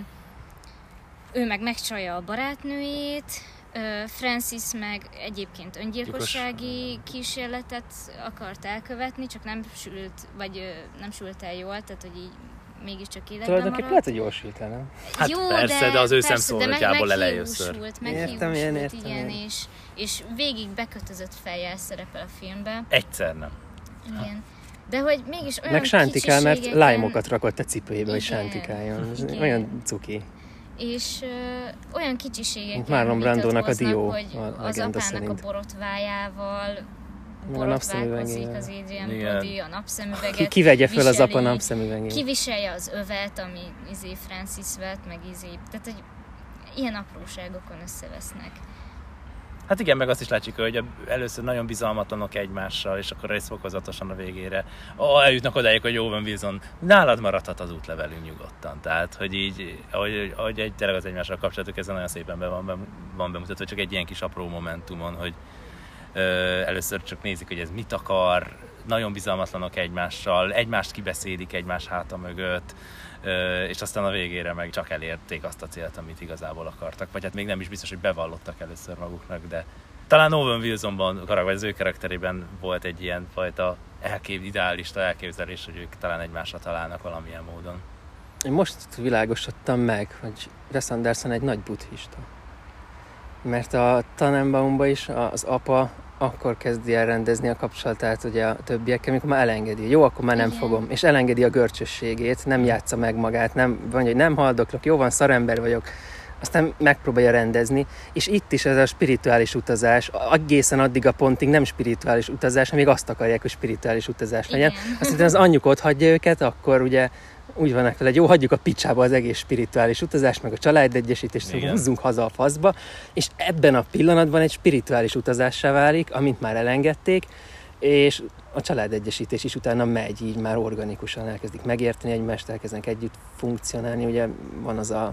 ő meg megcsalja a barátnőjét, Francis meg egyébként öngyilkossági kísérletet akart elkövetni, csak nem sült, vagy nem sült el jól, tehát hogy így mégiscsak életben Tulajdonképpen maradt. lehet, hogy jól sült el, nem? Hát jó, persze, de, de az ő szemszólójából elejőször. Meghívósult, igen, és, és végig bekötözött fejjel szerepel a filmbe. Egyszer nem. Igen. De hogy mégis olyan meg sántikál, mert lájmokat rakott a cipőjébe, hogy igen, sántikáljon. igen. Olyan cuki. És ö, olyan kicsiségek Marlon Brandónak a dió, hogy a az legenda apának szerint. a borotvájával Meg a borotválkozik napszemüvegével. az Adrian Igen. Brody, a napszemüveget Ki, kivegye föl az viseli, apa napszemüvegét. kiviselje az övet, ami izé Francis vett, meg izé, tehát hogy ilyen apróságokon összevesznek. Hát igen, meg azt is látjuk, hogy először nagyon bizalmatlanok egymással, és akkor ez fokozatosan a végére ó, eljutnak odáig, hogy Owen Wilson, nálad maradhat az útlevelünk nyugodtan. Tehát, hogy így, ahogy, ahogy egy, tényleg az egymással kapcsolatuk, ez nagyon szépen be van, van bemutatva, csak egy ilyen kis apró momentumon, hogy ö, először csak nézik, hogy ez mit akar, nagyon bizalmatlanok egymással, egymást kibeszélik egymás háta mögött, és aztán a végére meg csak elérték azt a célt, amit igazából akartak. Vagy hát még nem is biztos, hogy bevallottak először maguknak, de talán Owen Wilsonban, vagy az ő karakterében volt egy ilyen fajta elkép, ideálista elképzelés, hogy ők talán egymásra találnak valamilyen módon. Én most világosodtam meg, hogy Wes Anderson egy nagy buddhista. Mert a Tannenbaumban is az apa akkor kezdi el rendezni a kapcsolatát ugye a többiekkel, amikor már elengedi. Jó, akkor már nem Igen. fogom. És elengedi a görcsösségét, nem játsza meg magát, nem, mondja, hogy nem haldoklok, jó van, szarember vagyok. Aztán megpróbálja rendezni. És itt is ez a spirituális utazás, egészen addig a pontig nem spirituális utazás, amíg azt akarják, hogy spirituális utazás legyen. Igen. Aztán az anyjuk ott hagyja őket, akkor ugye úgy vannak vele, hogy jó, hagyjuk a picsába az egész spirituális utazást, meg a családegyesítést, szóval húzzunk haza a faszba, és ebben a pillanatban egy spirituális utazássá válik, amint már elengedték, és a családegyesítés is utána megy, így már organikusan elkezdik megérteni egymást, elkezdenek együtt funkcionálni, ugye van az a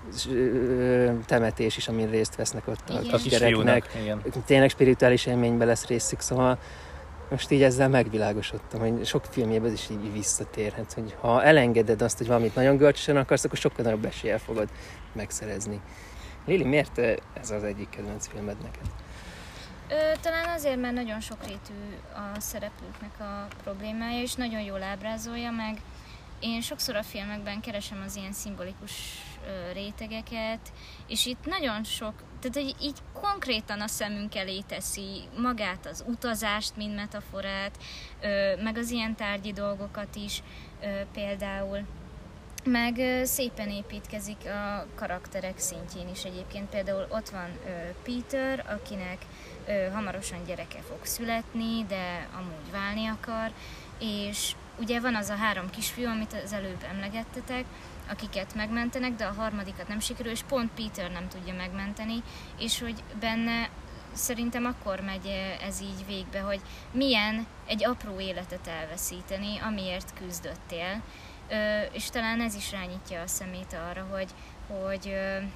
temetés is, amin részt vesznek ott Igen. a A gyereknek. kisfiúnak, igen. Tényleg spirituális élményben lesz részük, szóval most így ezzel megvilágosodtam, hogy sok filmjében ez is így visszatérhet, hogy ha elengeded azt, hogy valamit nagyon görcsösen akarsz, akkor sokkal nagyobb eséllyel fogod megszerezni. Lili, miért ez az egyik kedvenc filmed neked? Ö, talán azért, mert nagyon sokrétű a szereplőknek a problémája, és nagyon jól ábrázolja meg. Én sokszor a filmekben keresem az ilyen szimbolikus ö, rétegeket, és itt nagyon sok, tehát hogy így konkrétan a szemünk elé teszi magát az utazást, mint metaforát, ö, meg az ilyen tárgyi dolgokat is ö, például. Meg ö, szépen építkezik a karakterek szintjén is egyébként. Például ott van ö, Peter, akinek ö, hamarosan gyereke fog születni, de amúgy válni akar, és ugye van az a három kisfiú, amit az előbb emlegettetek, akiket megmentenek, de a harmadikat nem sikerül, és pont Peter nem tudja megmenteni, és hogy benne szerintem akkor megy ez így végbe, hogy milyen egy apró életet elveszíteni, amiért küzdöttél, és talán ez is rányítja a szemét arra, hogy, hogy,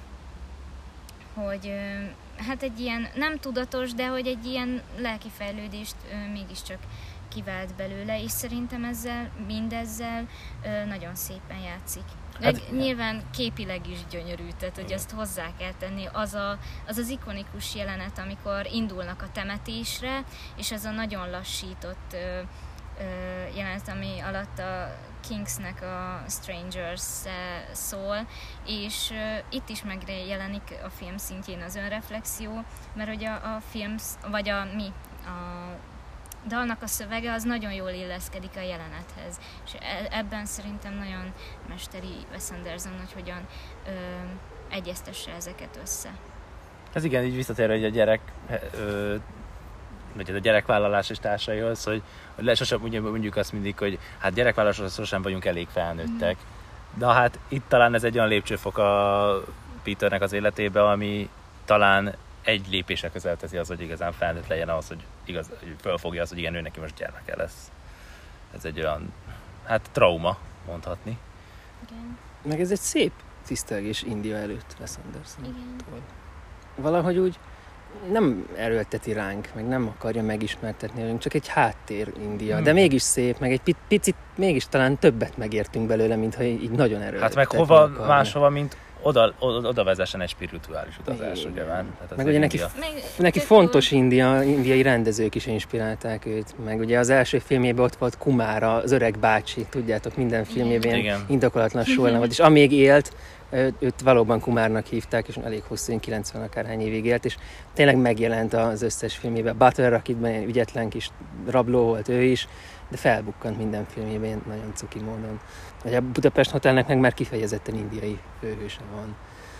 hogy hát egy ilyen nem tudatos, de hogy egy ilyen lelki fejlődést mégiscsak kivált belőle, és szerintem ezzel, mindezzel nagyon szépen játszik. Hát, nyilván képileg is gyönyörű, tehát hogy azt hozzá kell tenni. Az, a, az az ikonikus jelenet, amikor indulnak a temetésre, és ez a nagyon lassított ö, ö, jelenet, ami alatt a Kingsnek a Strangers szól, és ö, itt is megjelenik a film szintjén az önreflexió, mert hogy a, a film, vagy a mi, a dalnak a szövege az nagyon jól illeszkedik a jelenethez. És ebben szerintem nagyon mesteri Wes Anderson, hogy hogyan ö, egyeztesse ezeket össze. Ez igen, így visszatérve, hogy a gyerek, ö, vagy a gyerekvállalás és társaihoz, hogy, hogy le, sosem mondjuk azt mindig, hogy hát gyerekvállaláshoz sosem vagyunk elég felnőttek. Mm. De hát itt talán ez egy olyan lépcsőfok a Peternek az életébe, ami talán egy lépésre közel teszi az, hogy igazán felnőtt legyen ahhoz, hogy, igaz, hogy fölfogja az, hogy igen, ő neki most gyermeke lesz. Ez egy olyan, hát trauma, mondhatni. Igen. Meg ez egy szép tisztelgés India előtt Wes Anderson-tól. Igen. Valahogy úgy nem erőlteti ránk, meg nem akarja megismertetni velünk, csak egy háttér India, hmm. de mégis szép, meg egy picit, mégis talán többet megértünk belőle, mintha így nagyon erőltetni. Hát meg hova máshova, mint oda, oda, oda vezessen egy spirituális utazás, ugye van? Meg ugye neki, neki fontos India, indiai rendezők is inspirálták őt, meg ugye az első filmjében ott volt Kumara, az öreg bácsi, tudjátok, minden filmjében ilyen indokolatlan sorolna volt, és amíg élt, őt valóban Kumárnak hívták, és elég hosszú, kilencven akárhány évig élt, és tényleg megjelent az összes filmjében. Butler Rocketben ügyetlen kis rabló volt ő is, de felbukkant minden filmjében nagyon cuki módon. A Budapest Hotelnek meg már kifejezetten indiai főhőse van.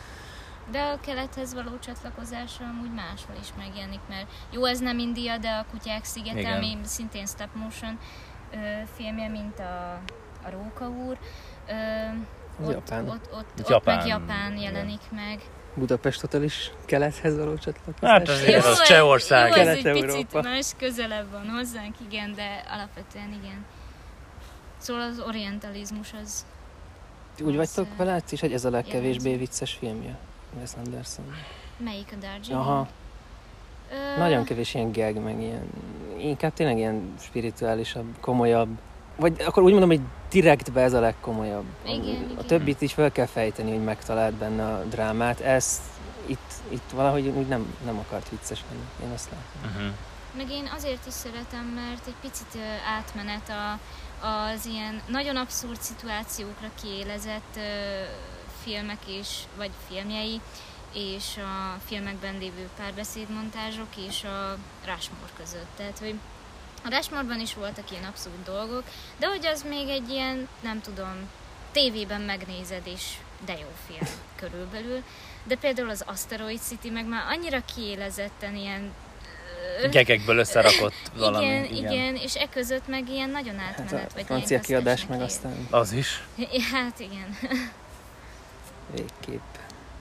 De a kelethez való csatlakozása amúgy máshol is megjelenik, mert jó, ez nem India, de a Kutyák szigete, ami szintén stop motion ö, filmje, mint a, a Róka úr. Ö, ott, Japán. Ott, ott, ott, Japán. ott meg Japán jelenik igen. meg. Budapest Hotel is kelethez való csatlakozás. Hát azért az Csehország. Jó, ez egy picit más közelebb van hozzánk, igen, de alapvetően igen. Szóval az orientalizmus az... Úgy vagytok vele, és hogy ez a legkevésbé vicces filmje Wes Anderson? Melyik a Darjeeling? Aha. Ö... Nagyon kevés ilyen gag, meg ilyen... Inkább tényleg ilyen spirituálisabb, komolyabb. Vagy akkor úgy mondom, hogy direktbe ez a legkomolyabb. Igen, a, igen. a többit is fel kell fejteni, hogy megtalált benne a drámát. Ez itt, itt valahogy úgy nem, nem akart vicces lenni. Én azt látom. Uh-huh. Meg én azért is szeretem, mert egy picit átmenet a, az ilyen nagyon abszurd szituációkra kiélezett ö, filmek és, vagy filmjei, és a filmekben lévő párbeszédmontázsok és a Rushmore között. Tehát, hogy a Rushmore-ban is voltak ilyen abszurd dolgok, de hogy az még egy ilyen, nem tudom, tévében megnézed és de jó film körülbelül. De például az Asteroid City meg már annyira kiélezetten ilyen... Gegekből összerakott valami. Igen, igen, igen, és e között meg ilyen nagyon átmenet. Hát a vagy francia kiadás meg ér. aztán... Az is. Hát igen. Végképp.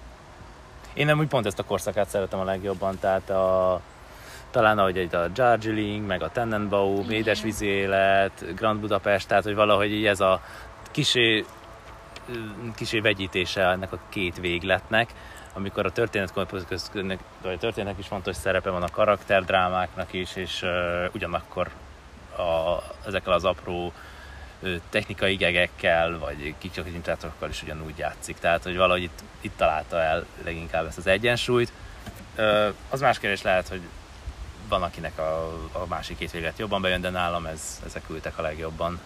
Én nem úgy pont ezt a korszakát szeretem a legjobban, tehát a... Talán ahogy egy a Darjeeling, meg a Tannenbaum, Édesvízi élet, Grand Budapest, tehát hogy valahogy így ez a kisé, kisé vegyítése ennek a két végletnek, amikor a történet között, vagy a történetnek is fontos szerepe van a karakterdrámáknak is, és uh, ugyanakkor a, ezekkel az apró uh, technikai gegekkel, vagy kicsit imprátorokkal is ugyanúgy játszik. Tehát, hogy valahogy itt, itt találta el leginkább ezt az egyensúlyt. Uh, az más kérdés lehet, hogy van, akinek a, a másik két véglet jobban bejön, de nálam ez, ezek ültek a legjobban.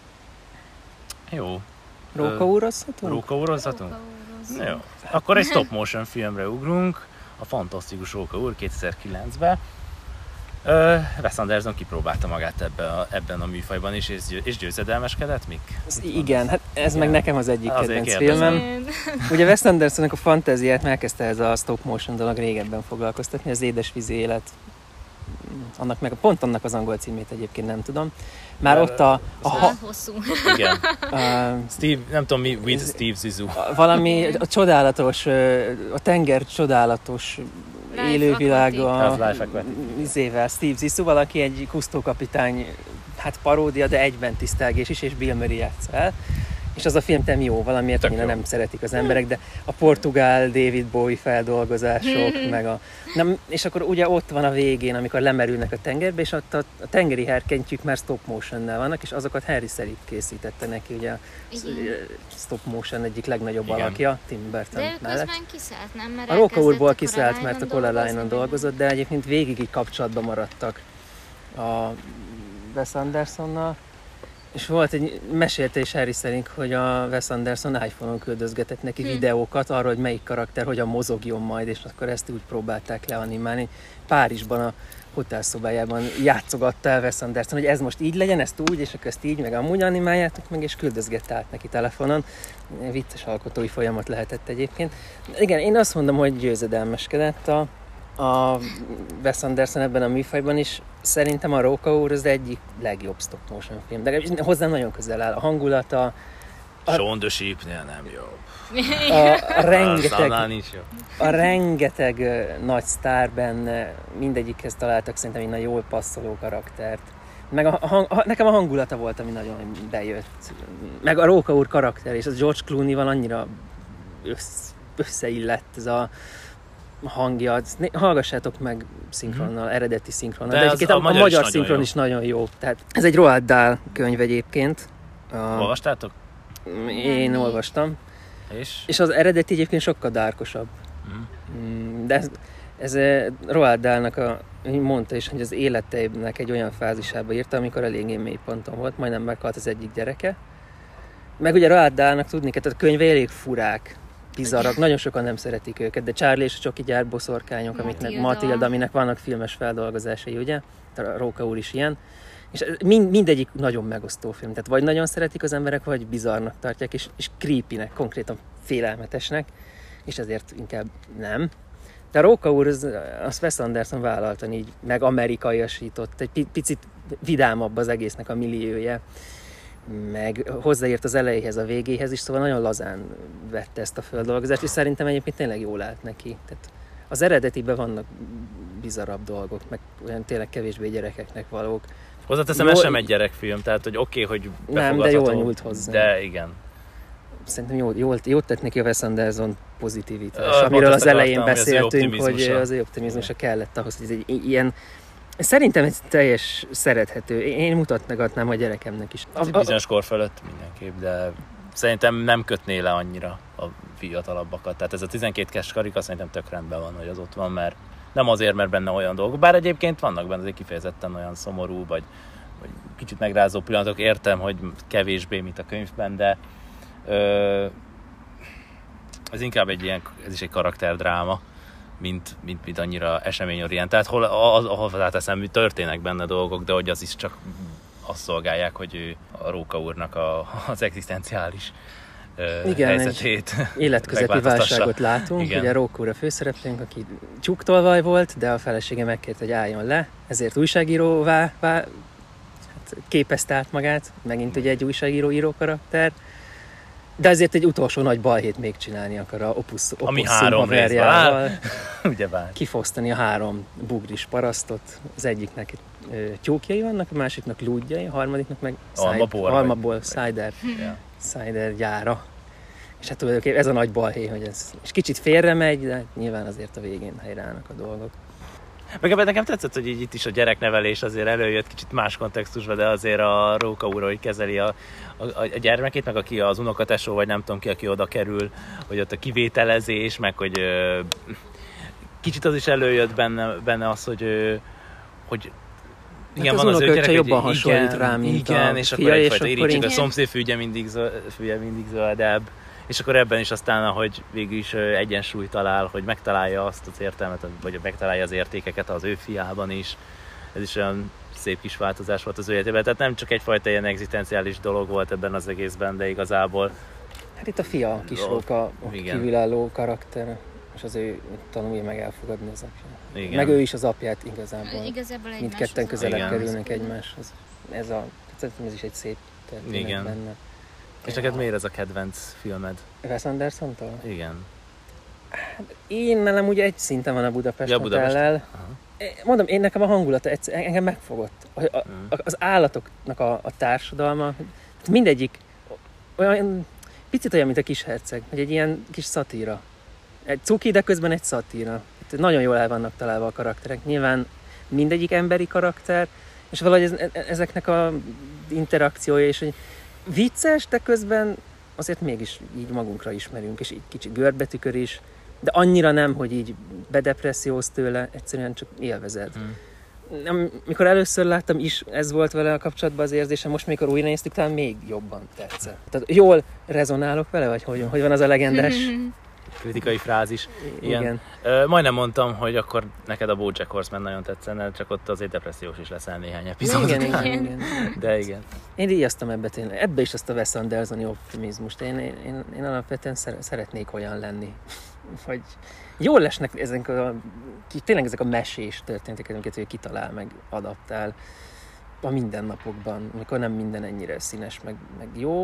Jó. Róka úrozhatunk? Róka úrozhatunk? Jó. Akkor egy stop motion filmre ugrunk, a fantasztikus Róka úr kétezer-kilencben. Uh, Wes Anderson kipróbálta magát ebben a, ebben a műfajban is, és, és győzedelmeskedett, Mik? Igen, hát ez igen. Meg nekem az egyik Azért kedvenc kérdezem. filmem. Ugye Wes Andersonnak a fantáziát elkezdte ez a stop motion dolog régebben foglalkoztatni, az Édesvízi élet. Annak meg, pont annak az angol címét egyébként nem tudom. Már de, ott a... a ha, hosszú. Igen. Uh, Steve, nem tudom mi, with Steve Zissou. Valami a csodálatos, a tenger csodálatos élővilága. Izével Steve Zissou, valaki egy kusztókapitány, hát paródia, de egyben tisztelgés is, és Bill Murray játsza el. És az a film nem jó, valamiért annyira nem szeretik az emberek, de a portugál David Bowie feldolgozások, meg a... Nem, és akkor ugye ott van a végén, amikor lemerülnek a tengerbe, és ott a, a tengeri herkentyűk már stop motionnel vannak, és azokat Harry Selick készítette neki, ugye a stop motion egyik legnagyobb igen. alakja, Tim Burton mellett. De ő mellett. közben kiszállt, nem? Mert a Róka úrból kiszállt, mert a Coraline-on dolgozott, de egyébként végig így kapcsolatban maradtak a Wes Andersonnal. És volt egy, mesélte is Harry Selick, hogy a Wes Anderson iPhone-on küldözgetett neki hmm. videókat arról, hogy melyik karakter hogyan mozogjon majd, és akkor ezt úgy próbálták leanimálni. Párizsban a hotelszobájában játszogatta el Wes Anderson, hogy ez most így legyen, ezt úgy, és akkor ezt így, meg amúgy animáljátok meg, és küldözgette át neki telefonon. Vicces alkotói folyamat lehetett egyébként. Igen, én azt mondom, hogy győzedelmeskedett a a Wes Anderson ebben a műfajban is. Szerintem a Róka úr az egyik legjobb stop motion film, de hozzám nagyon közel áll a hangulata, A, Shaun the Sheepnél nem jobb. a, a, rengeteg, Az nincs jobb. a rengeteg uh, nagy sztár benne, mindegyikhez találtak szerintem egy nagyon jól passzoló karaktert. Meg a, a, hang, a, nekem a hangulata volt, ami nagyon bejött. Meg a Róka úr karakter, és az George Clooney-val annyira össz, összeillett ez a hangja. Hallgassátok meg szinkronnal, mm-hmm. eredeti szinkronnal. De, De egyébként a, a magyar, a magyar szinkron is nagyon jó. Tehát ez egy Roald Dahl könyv egyébként. A, Olvastátok? Én olvastam. És? És az eredeti egyébként sokkal dárkosabb. Mm. De ez, ez Roald Dahlnak a, mondta is, hogy az életeinek egy olyan fázisába írta, amikor eléggé mély ponton volt, majdnem meghalt az egyik gyereke. Meg ugye Roald Dahlnak tudni kell, tehát a könyvei elég furák, bizarrak, nagyon sokan nem szeretik őket, de Charlie és a Csoki gyár boszorkányok, amiknek Matilda, aminek vannak filmes feldolgozásai, ugye? A Róka úr is ilyen. És mind, mindegyik nagyon megosztó film, tehát vagy nagyon szeretik az emberek, vagy bizarrnak tartják, és, és creepynek, konkrétan félelmetesnek, és ezért inkább nem. De a Róka úr, az, azt Wes Anderson vállaltan így, meg amerikaiasított, egy picit vidámabb az egésznek a milliója, meg hozzáért az elejéhez, a végéhez is, szóval nagyon lazán vette ezt a földolgozást, és szerintem egyébként tényleg jól állt neki. Tehát az eredetiben vannak bizarabb dolgok, meg olyan tényleg kevésbé gyerekeknek valók. Hozzáteszem, ez sem egy gyerekfilm, tehát hogy oké, okay, hogy nem, de jól nyúlt hozzá. De igen. Szerintem jól, jól, jót tett neki a Wes Anderson pozitivitás, uh, amiről az elején akartam, beszéltünk, hogy az ő optimizmusa kellett ahhoz, hogy ez egy ilyen, szerintem ez teljes szerethető. Én mutatnám a gyerekemnek is. A, a, bizonyos kor fölött mindenképp, de szerintem nem kötné le annyira a fiatalabbakat. Tehát ez a tizenkét-es karika szerintem tök rendben van, hogy az ott van, mert nem azért, mert benne olyan dolgok. Bár egyébként vannak benne azért kifejezetten olyan szomorú, vagy, vagy kicsit megrázó pillanatok. Értem, hogy kevésbé, mint a könyvben, de ö, ez inkább egy ilyen, ez is egy karakterdráma, mint, mint, mint annyira eseményorientált. Hol, ahol hozzáteszem, történnek benne dolgok, de hogy az is csak azt szolgálják, hogy ő a Róka úrnak a, az egzisztenciális igen, helyzetét életközepi válságot látunk. Igen. Ugye Róka úr a főszereplőnk, aki tyúktolvaj volt, de a felesége megkért, hogy álljon le, ezért újságíróvá vá, hát képezte át magát, megint ugye egy újságíró-író karakter, de ezért egy utolsó nagy balhét még csinálni akar a Opus, Opus ami három részben áll. Ugyebár. Kifosztani a három bugris parasztot, az egyiknek tyúkjai vannak, a másiknak lúdjai, a harmadiknak meg almaból, almaból cider, ja. cider gyára. És hát tulajdonképpen ez a nagy balhé, hogy ez és kicsit félre megy, de nyilván azért a végén helyreállnak a dolgok. Meg ebben nekem tetszett, hogy így itt is a gyereknevelés azért előjött kicsit más kontextusban, de azért a Róka úr, hogy kezeli a, a, a gyermekét, meg aki az unokatesó, vagy nem tudom ki, aki oda kerül, hogy ott a kivételezés, meg hogy ö, kicsit az is előjött benne, benne az, hogy, ö, hogy igen, hát van az ő gyerek, jobban hasonlít rá, mint igen, a és fia, akkor és egyfajta akkor érintsük, a szomszéd fülye mindig, fülye mindig zöldebb. És akkor ebben is aztán, ahogy végül is egyensúly talál, hogy megtalálja azt az értelmet, vagy megtalálja az értékeket az ő fiában is. Ez is olyan szép kis változás volt az ő életében. Tehát nem csak egyfajta ilyen egzisztenciális dolog volt ebben az egészben, de igazából... Hát itt a fia, a kis Róka, a kívülálló karakter, és az ő tanulja meg elfogadni az apját. Igen. Meg ő is az apját igazából. Igazából mindketten közelebb kerülnek egymáshoz. Ez, a, ez is egy szép történet benne. És neked miért ez a kedvenc filmed? Wes Andersontól? Igen. Hát én nem ugye egy szinten van a Budapest ja, Hotellel. Mondom, én nekem a hangulata egyszer, engem megfogott. A, a, mm. Az állatoknak a, a társadalma, mindegyik olyan, picit olyan, mint a Kis herceg, hogy egy ilyen kis szatíra. Egy cuki, de közben egy szatíra. Nagyon jól el vannak találva a karakterek. Nyilván mindegyik emberi karakter, és valahogy ez, ezeknek a interakciója, és hogy vicces, de közben azért mégis így magunkra ismerünk, és így kicsit görbetükör is, de annyira nem, hogy így bedepresszióz tőle, egyszerűen csak élvezed. Hmm. Mikor először láttam is, ez volt vele a kapcsolatban az érzésem, most mikor újra néztük, talán még jobban tetszett. Tehát jól rezonálok vele, vagy hogy, hogy van az a legendás kritikai frázis. Ilyen. Igen. Ö, majdnem mondtam, hogy akkor neked a BoJack Horseman nagyon tetszene, csak ott azért depressziós is leszel néhány epizód. Igen, igen, igen. De igen. Én díjaztam ebbe tényleg. Ebbe is azt a Wes Anderson-i optimizmust. Én, én, én, én alapvetően szeretnék olyan lenni. Hogy jól lesnek ezek a, tényleg ezek a mesés történetek, amiket ő kitalál, meg adaptál a mindennapokban, amikor nem minden ennyire színes, meg, meg jó,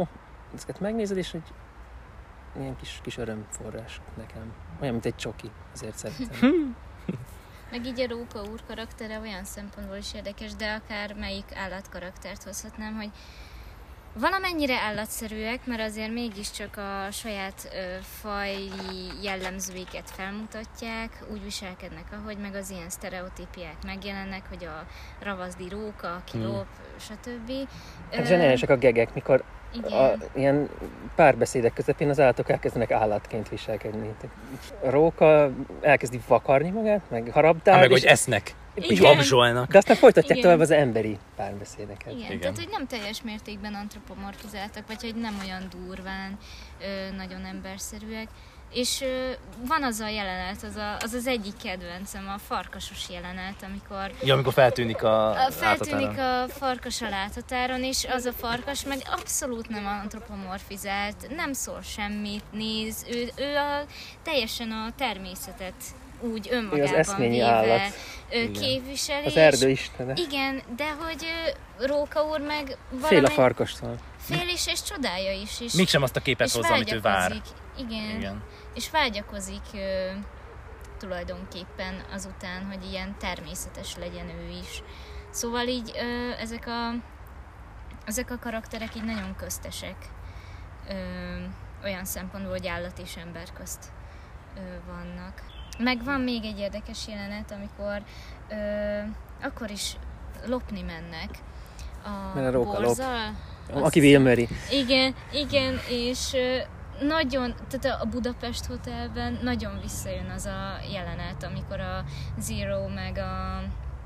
ezeket megnézed, és egy ilyen kis, kis örömforrás nekem. Olyan, mint egy csoki, azért szeretem. Meg így a Róka úr karaktere olyan szempontból is érdekes, de akár melyik állatkaraktert hozhatnám, hogy valamennyire állatszerűek, mert azért mégiscsak a saját ö, faji jellemzőiket felmutatják, úgy viselkednek, ahogy meg az ilyen sztereotípiák megjelennek, hogy a ravaszdi róka, aki Hmm. lop, stb. Hát zseniálisak a gegek, mikor Igen. a, ilyen párbeszédek közepén az állatok elkezdenek állatként viselkedni. A róka elkezdi vakarni magát, meg harabdál. Hát meg, és- hogy esznek, Igen. és abzsolnak. De aztán folytatják Igen. tovább az emberi párbeszédeket. Igen, Igen. tehát hogy nem teljes mértékben antropomorfizáltak, vagy hogy nem olyan durván, ö, nagyon emberszerűek. És ö, van az a jelenet, az, a, az az egyik kedvencem, a farkasos jelenet, amikor Ja, amikor feltűnik a a, feltűnik láthatáron. a farkas a láthatáron, és az a farkas meg abszolút nem antropomorfizált, nem szól semmit, néz, ő, ő a, teljesen a természetet úgy önmagában eszményi véve állat. ö, Igen. képviseli. Az és- erdő istene. Igen, de hogy ö, Róka úr meg Fél a valami farkastól. fél is, és csodálja is. És, Mégsem azt a képet és hozza, amit ő vár. vágyakozik. Igen, Igen. és vágyakozik ö, tulajdonképpen azután, hogy ilyen természetes legyen ő is. Szóval így ö, ezek, a, ezek a karakterek így nagyon köztesek. Ö, olyan szempontból, hogy állat és ember közt ö, vannak. Meg van még egy érdekes jelenet, amikor ö, akkor is lopni mennek a Mert a róka lop. borzal. Azt Aki hiszem. Bill Murray. Igen, igen, és ö, nagyon, tehát a Budapest Hotelben nagyon visszajön az a jelenet, amikor a Zero meg a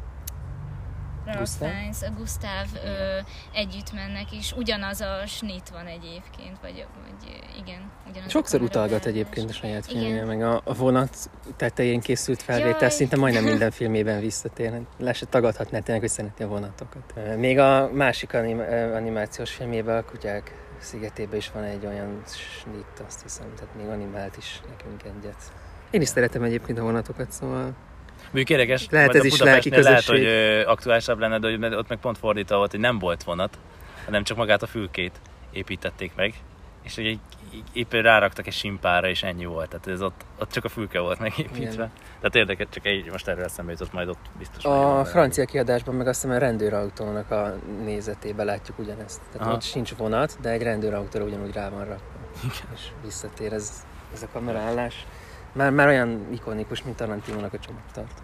Ralph Gustav? Fiennes, a Gustav ö, együtt mennek, és ugyanaz a snit van egyébként, vagy, vagy ö, igen, ugyanaz Sokszor a utalgat kamerabeállás. egyébként a saját Igen. filmje, meg a, a vonat tetején készült felvétel Jaj. szinte majdnem minden filmében visszatér. Le se tagadhatná tényleg, hogy szereti a vonatokat. Még a másik anim, animációs filmjében, a Kutyák szigetében is van egy olyan snit, azt hiszem, tehát még animált is nekünk egyet. Én is szeretem egyébként a vonatokat, szóval Mondjuk érdekes, Lehet majd ez a is Budapestnél lehet, lelki hogy ö, aktuálisabb lenne, de hogy ott meg pont fordítva volt, hogy nem volt vonat, hanem csak magát a fülkét építették meg, és hogy így, így éppen ráraktak egy simpára, és ennyi volt. Tehát ez ott, ott csak a fülke volt megépítve. Igen. Tehát érdekes, csak egy, most erről eszembe jutott, majd ott biztos. majd van a valami. francia kiadásban meg azt hiszem a rendőrautónak a nézetében látjuk ugyanezt. Tehát Aha. ott sincs vonat, de egy rendőrautóra ugyanúgy rá van rakva. És visszatér ez, ez a kameraállás. Már, már olyan ikonikus, mint Tarantinónak a csomagtartó.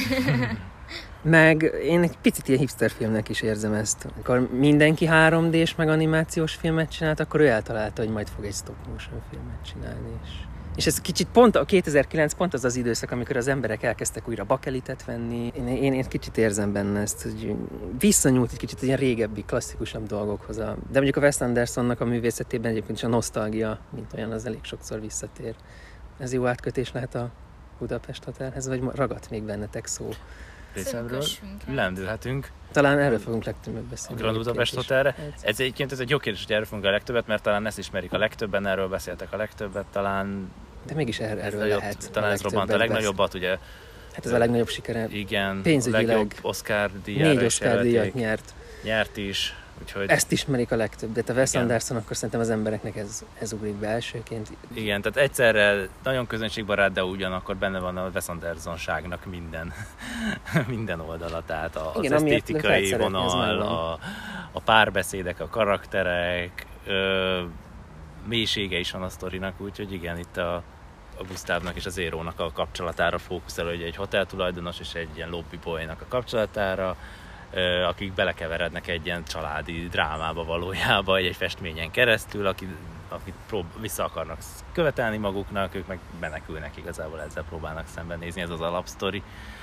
Meg én egy picit ilyen hipster filmnek is érzem ezt. Amikor mindenki három dés meg animációs filmet csinált, akkor ő eltalálta, hogy majd fog egy stop motion filmet csinálni. És, és ez kicsit pont a kétezer-kilenc pont az az időszak, amikor az emberek elkezdtek újra bakelitet venni. Én, én, én kicsit érzem benne ezt, hogy visszanyúlt egy kicsit ilyen régebbi, klasszikusabb dolgokhoz. A, de mondjuk a Wes Andersonnak a művészetében egyébként is a nosztalgia, mint olyan, az elég sokszor visszatér. Ez jó átkötés lehet a Budapest Hotelhez, vagy ragadt még bennetek szó? Részemről Szönkessünk el. lendülhetünk Talán erről fogunk legtöbbet a beszélni. Grand egyébként Budapest is. Hotelre. Hát, Ez egyébként ez egy jó kérdés, hogy erről fogunk a legtöbbet, mert talán ezt ismerik a legtöbben, erről beszéltek a legtöbbet, talán De mégis er- ez erről nagyobb- lehet. talán ez robbant a legtöbbet legnagyobbat, ugye beszélni. Hát ez a legnagyobb sikere. igen, a Pénzügyileg legjobb Oscar díjára Négy is Oscar díjat jelölték. nyert. Nyert is, úgyhogy Ezt ismerik a legtöbb. De a Wes Igen. Anderson, akkor szerintem az embereknek ez, ez ugrik be elsőként. igen, tehát egyszerre nagyon közönségbarát, de ugyanakkor benne van a Wes Andersonságnak minden, minden oldala, tehát a, az Igen, amiért lehet esztétikai szeretni, ez vonal, megvan. a, a párbeszédek, a karakterek, ö, mélysége is van a sztorinak, úgyhogy igen, itt a, a Gustavnak és az Zérónak a kapcsolatára fókuszál, hogy egy hotel tulajdonos és egy ilyen lobby boynak a kapcsolatára, ö, akik belekeverednek egy ilyen családi drámába valójában, egy, egy festményen keresztül, akik, akik prób- vissza akarnak követelni maguknak, ők meg menekülnek igazából, ezzel próbálnak szembenézni, ez az alapsztori.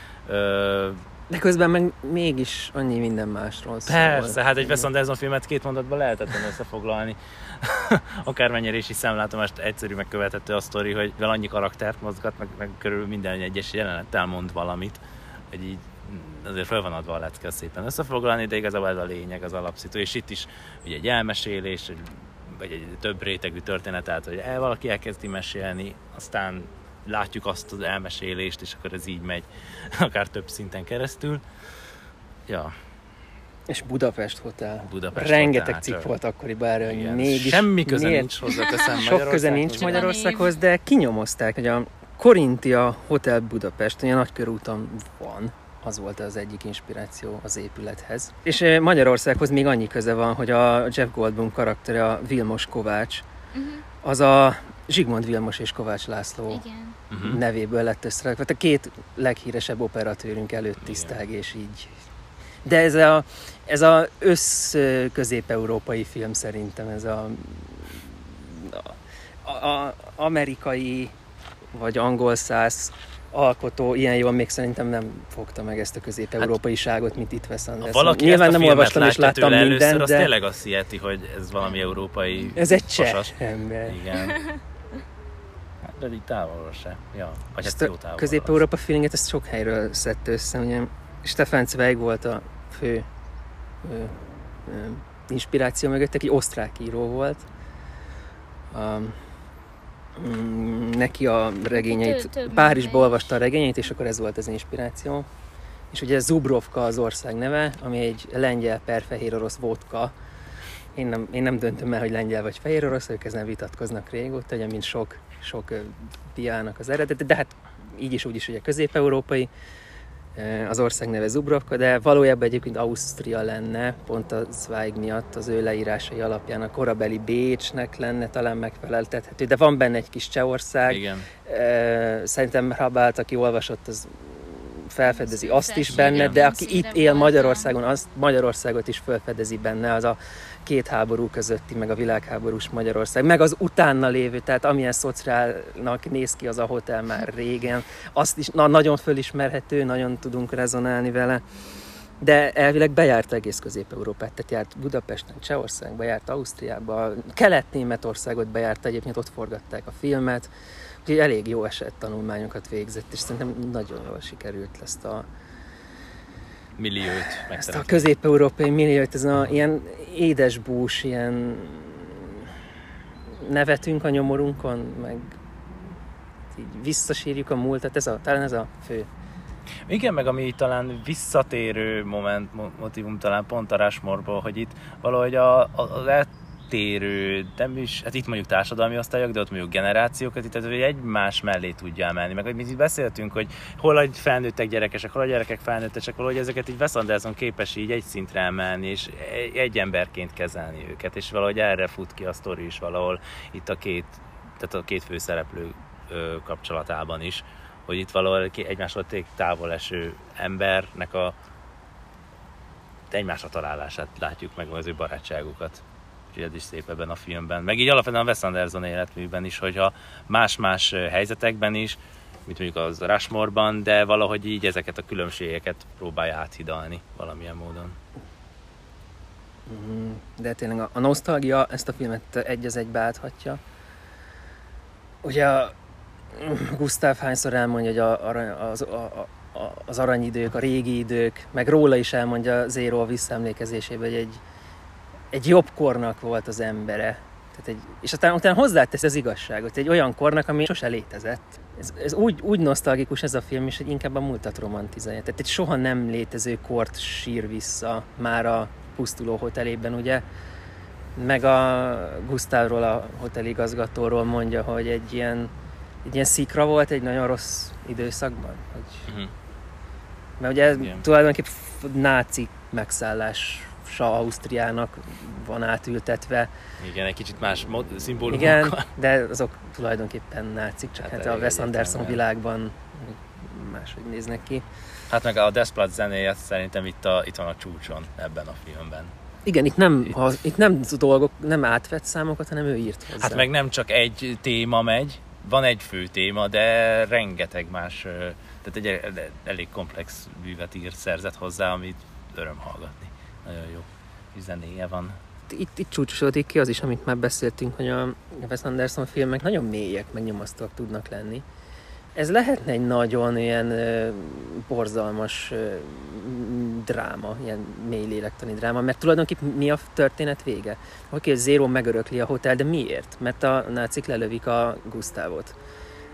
Ö, De közben meg mégis annyi minden másról szól. Persze, hát egy Wes Anderson filmet két mondatban lehetetlen összefoglalni. Akármennyire is is szemlátomást egyszerű megkövethető a sztori, hogy vel annyi karaktert mozgat, meg, meg körülbelül minden egyes jelenettel mond valamit, hogy így azért fel van adva a lecke szépen összefoglalni, de igazából ez a lényeg, az alapszitu. És itt is ugye egy elmesélés, vagy egy több rétegű történet, tehát hogy el, valaki elkezdi mesélni, aztán látjuk azt az elmesélést, és akkor ez így megy akár több szinten keresztül. Ja. És Budapest Hotel. Budapest Rengeteg Hotel, cikk csak. volt akkoriban erről, hogy Igen. mégis Semmi köze miért- nincs hozzáteszem Sok köze nincs Csak a Magyarországhoz, de kinyomozták, hogy a Corinthia Hotel Budapest, olyan nagykörúton van, az volt az egyik inspiráció az épülethez. És eh, Magyarországhoz még annyi köze van, hogy a Jeff Goldblum karaktere, a Vilmos Kovács, Uh-huh. az a Zsigmond Vilmos és Kovács László Igen. Uh-huh. nevéből lett összerakva. A két leghíresebb operatőrünk előtt tisztág, és így. De ez a, ez a össz-közép-európai film szerintem, ez a, a, a amerikai vagy angol száz alkotó ilyen jól még szerintem nem fogta meg ezt a közép-európaiságot, mint itt Wes Ha Anderson. valaki Nyilván ezt a nem filmet olvastam és látja láttam tőle először, mindent, az de tényleg azt hiheti, hogy ez valami európai ez egy cseh pasas. ember. Igen. Hát, de így távolról se. Ja, vagy Ezt hát jó a távolról. Közép-Európa feelinget ezt sok helyről szedte össze. Ugye Stefan Zweig volt a fő ö, ö, inspiráció mögött, aki osztrák író volt. Um, mm, neki a regényeit, Tö- több Párizsba minden olvasta a regényeit, és akkor ez volt az inspiráció. És ugye Zubrovka az ország neve, ami egy lengyel per fehér orosz vodka. Én nem, én nem döntöm el, hogy lengyel vagy fehér orosz, ők ezen vitatkoznak régóta, ugye, mint sok, sok ö, piának az eredet, de hát így is úgy is ugye közép-európai, ö, az ország neve Zubrovka, de valójában egyébként Ausztria lenne, pont a Zweig miatt az ő leírásai alapján a korabeli Bécsnek lenne talán megfeleltethető, de van benne egy kis Csehország. Igen. Ö, Szerintem Hrabált, aki olvasott, az felfedezi Az azt is összes benne, igen, de aki színre itt él voltam. Magyarországon, az Magyarországot is felfedezi benne, az a két háború közötti, meg a világháborús Magyarország, meg az utána lévő, tehát amilyen szociálnak néz ki az a hotel már régen, azt is na, nagyon fölismerhető, nagyon tudunk rezonálni vele, de elvileg bejárt egész Közép-Európát, tehát járt Budapesten, Csehországba, járt Ausztriába, Kelet-Németországot bejárt, egyébként ott forgatták a filmet, úgyhogy elég jó esett tanulmányokat végzett, és szerintem nagyon jól sikerült ezt a, Milliót ezt a megteremteni. közép-európai milliót, ez a ilyen édesbús, ilyen nevetünk a nyomorunkon, meg így visszasírjuk a múltat, ez a, talán ez a fő. Igen, meg ami talán visszatérő moment, mo- motivum talán pont a Rushmore-ból, hogy itt valahogy a, a, az eltérő, nem is, hát itt mondjuk társadalmi osztályok, de ott mondjuk generációkat, itt hogy egymás mellé tudja emelni. Meg hogy mi itt beszéltünk, hogy hol a felnőttek gyerekesek, hol a gyerekek felnőttesek, valahogy ezeket így Wes Anderson képes így egy szintre emelni, és egy, egy emberként kezelni őket, és valahogy erre fut ki a sztori is valahol itt a két, tehát a két főszereplő ö, kapcsolatában is, hogy itt valahol egymásról távol eső embernek a egymásra találását látjuk meg, az ő barátságukat. Úgyhogy ez is szép ebben a filmben. Meg így alapvetően a Wes Anderson életműben is, hogyha más-más helyzetekben is, mint mondjuk az Rushmore-ban, de valahogy így ezeket a különbségeket próbálja áthidalni valamilyen módon. De tényleg a, a nosztalgia ezt a filmet egy az egybe áthatja. Ugye a Gustav hányszor elmondja, hogy a, a, az, a, a, az aranyidők, a régi idők, meg róla is elmondja Zero a visszaemlékezésében, hogy egy, egy jobb kornak volt az embere. Tehát egy, és aztán utána hozzátesz az igazságot, egy olyan kornak, ami sose létezett. Ez, ez úgy, úgy nosztalgikus ez a film is, hogy inkább a múltat romantizálja. Tehát egy soha nem létező kort sír vissza már a pusztuló hotelében, ugye? Meg a Gustavról, a hoteligazgatóról mondja, hogy egy ilyen egy ilyen szikra volt egy nagyon rossz időszakban. Hogy... Uh-huh. Mert ugye ez Igen. tulajdonképpen náci megszállása Ausztriának van átültetve. Igen, egy kicsit más mod- szimbólumokkal. Igen, de azok tulajdonképpen nácik, csak Hát hát, hát a elég Wes Anderson egyértelműen. világban máshogy néznek ki. Hát meg a Desplat zenéje szerintem itt, a, itt van a csúcson ebben a filmben. Igen, itt nem, ha, itt nem dolgok, nem átvett számokat, hanem ő írt hozzá. Hát meg nem csak egy téma megy, van egy fő téma, de rengeteg más, ö, tehát egy el- elég komplex művet írt, szerzett hozzá, amit öröm hallgatni. Nagyon jó zenéje van. Itt, itt csúcsosodik ki az is, amit már beszéltünk, hogy a Wes Anderson filmek nagyon mélyek, meg nyomasztóak tudnak lenni. Ez lehetne egy nagyon ilyen ö, borzalmas ö, dráma, ilyen mély lélektani dráma, mert tulajdonképpen mi a történet vége? Oké, Zero megörökli a hotel, de miért? Mert a nácik lelövik a Gustavot.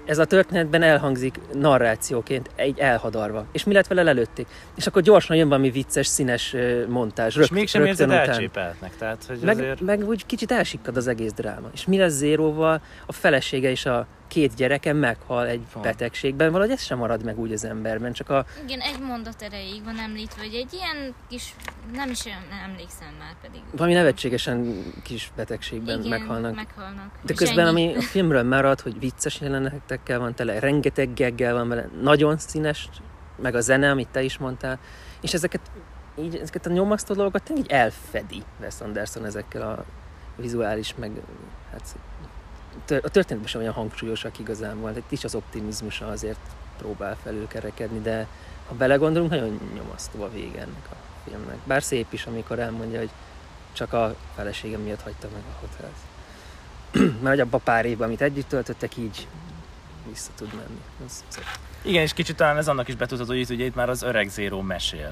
ez a történetben elhangzik narrációként, egy elhadarva. És mi lett vele, lelőtték. És akkor gyorsan jön valami vicces, színes montázs. Rögt, és mégsem érzed elcsépeltnek. Tehát, hogy meg, azért... meg úgy kicsit elsikkad az egész dráma. És mi lesz Zeróval? A felesége és a két gyereke meghal egy Font. betegségben. Valahogy ez sem marad meg úgy az emberben. Csak a... Igen, egy mondat erejéig van említve, hogy egy ilyen kis, nem is emlékszem már pedig. Valami nevetségesen kis betegségben Igen, meghalnak. meghalnak. De És közben, ennyi. ami a filmről marad, hogy vicces jelenetekkel van tele, rengeteg gaggel van vele, nagyon színes, meg a zene, amit te is mondtál, és ezeket, így, ezeket a nyomasztó dolgokat tényleg így elfedi Wes Anderson ezekkel a vizuális, meg hát a történetben sem olyan hangsúlyosak igazán volt, egy kis az optimizmusa azért próbál felülkerekedni, de ha belegondolunk, nagyon nyomasztó a vége ennek a filmnek. Bár szép is, amikor elmondja, hogy csak a feleségem miatt hagyta meg a hotelt. Mert hogy abban pár évben, amit együtt töltöttek, így vissza tud menni. Ez szép. Igen, és kicsit talán ez annak is betudható, hogy itt, ugye itt már az öreg Zero mesél,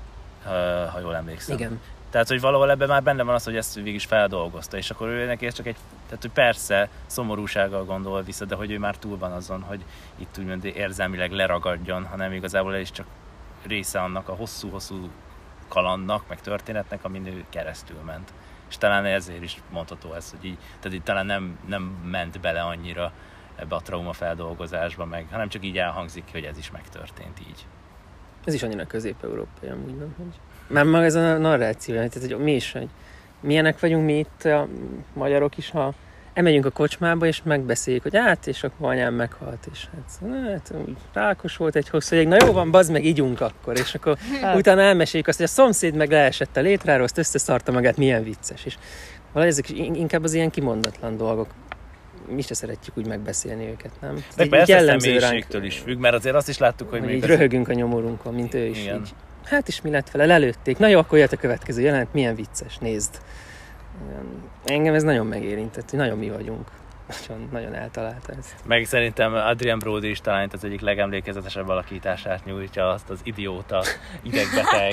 ha jól emlékszem. Igen. Tehát, hogy valahol ebben már benne van az, hogy ezt végig is feldolgozta, és akkor ő neki ez csak egy, tehát, hogy persze szomorúsággal gondol vissza, de hogy ő már túl van azon, hogy itt úgymond érzelmileg leragadjon, hanem igazából ez is csak része annak a hosszú-hosszú kalandnak, meg történetnek, amin ő keresztül ment. És talán ezért is mondható ez, hogy így, tehát így talán nem, nem ment bele annyira ebbe a trauma feldolgozásba, meg, hanem csak így elhangzik ki, hogy ez is megtörtént így. Ez is annyira közép-európai, amúgy nem, hogy... Már maga ez a narráció, tehát hogy mi is, hogy milyenek vagyunk mi itt a magyarok is, ha elmegyünk a kocsmába, és megbeszéljük, hogy hát, és akkor anyám meghalt, és hát, hát rákos volt egy hosszú ideig, na jó van, bazd meg, ígyunk akkor, és akkor hát. Utána elmeséljük azt, hogy a szomszéd meg leesett a létráról, azt összeszarta magát, milyen vicces, és valahogy ezek inkább az ilyen kimondatlan dolgok. Mi se szeretjük úgy megbeszélni őket, nem? De persze személyiségtől is függ, mert azért azt is láttuk, hogy, hogy még így az... röhögünk a nyomorunkon, mint ő is. Igen. Így. Hát is mi lett vele, lelőtték. Na jó, akkor jött a következő jelenet, milyen vicces, nézd. Engem ez nagyon megérintett, hogy nagyon mi vagyunk. Nagyon, nagyon eltalálta ez. Meg szerintem Adrien Brody is talán az egyik legemlékezetesebb alakítását nyújtja, azt az idióta, idegbeteg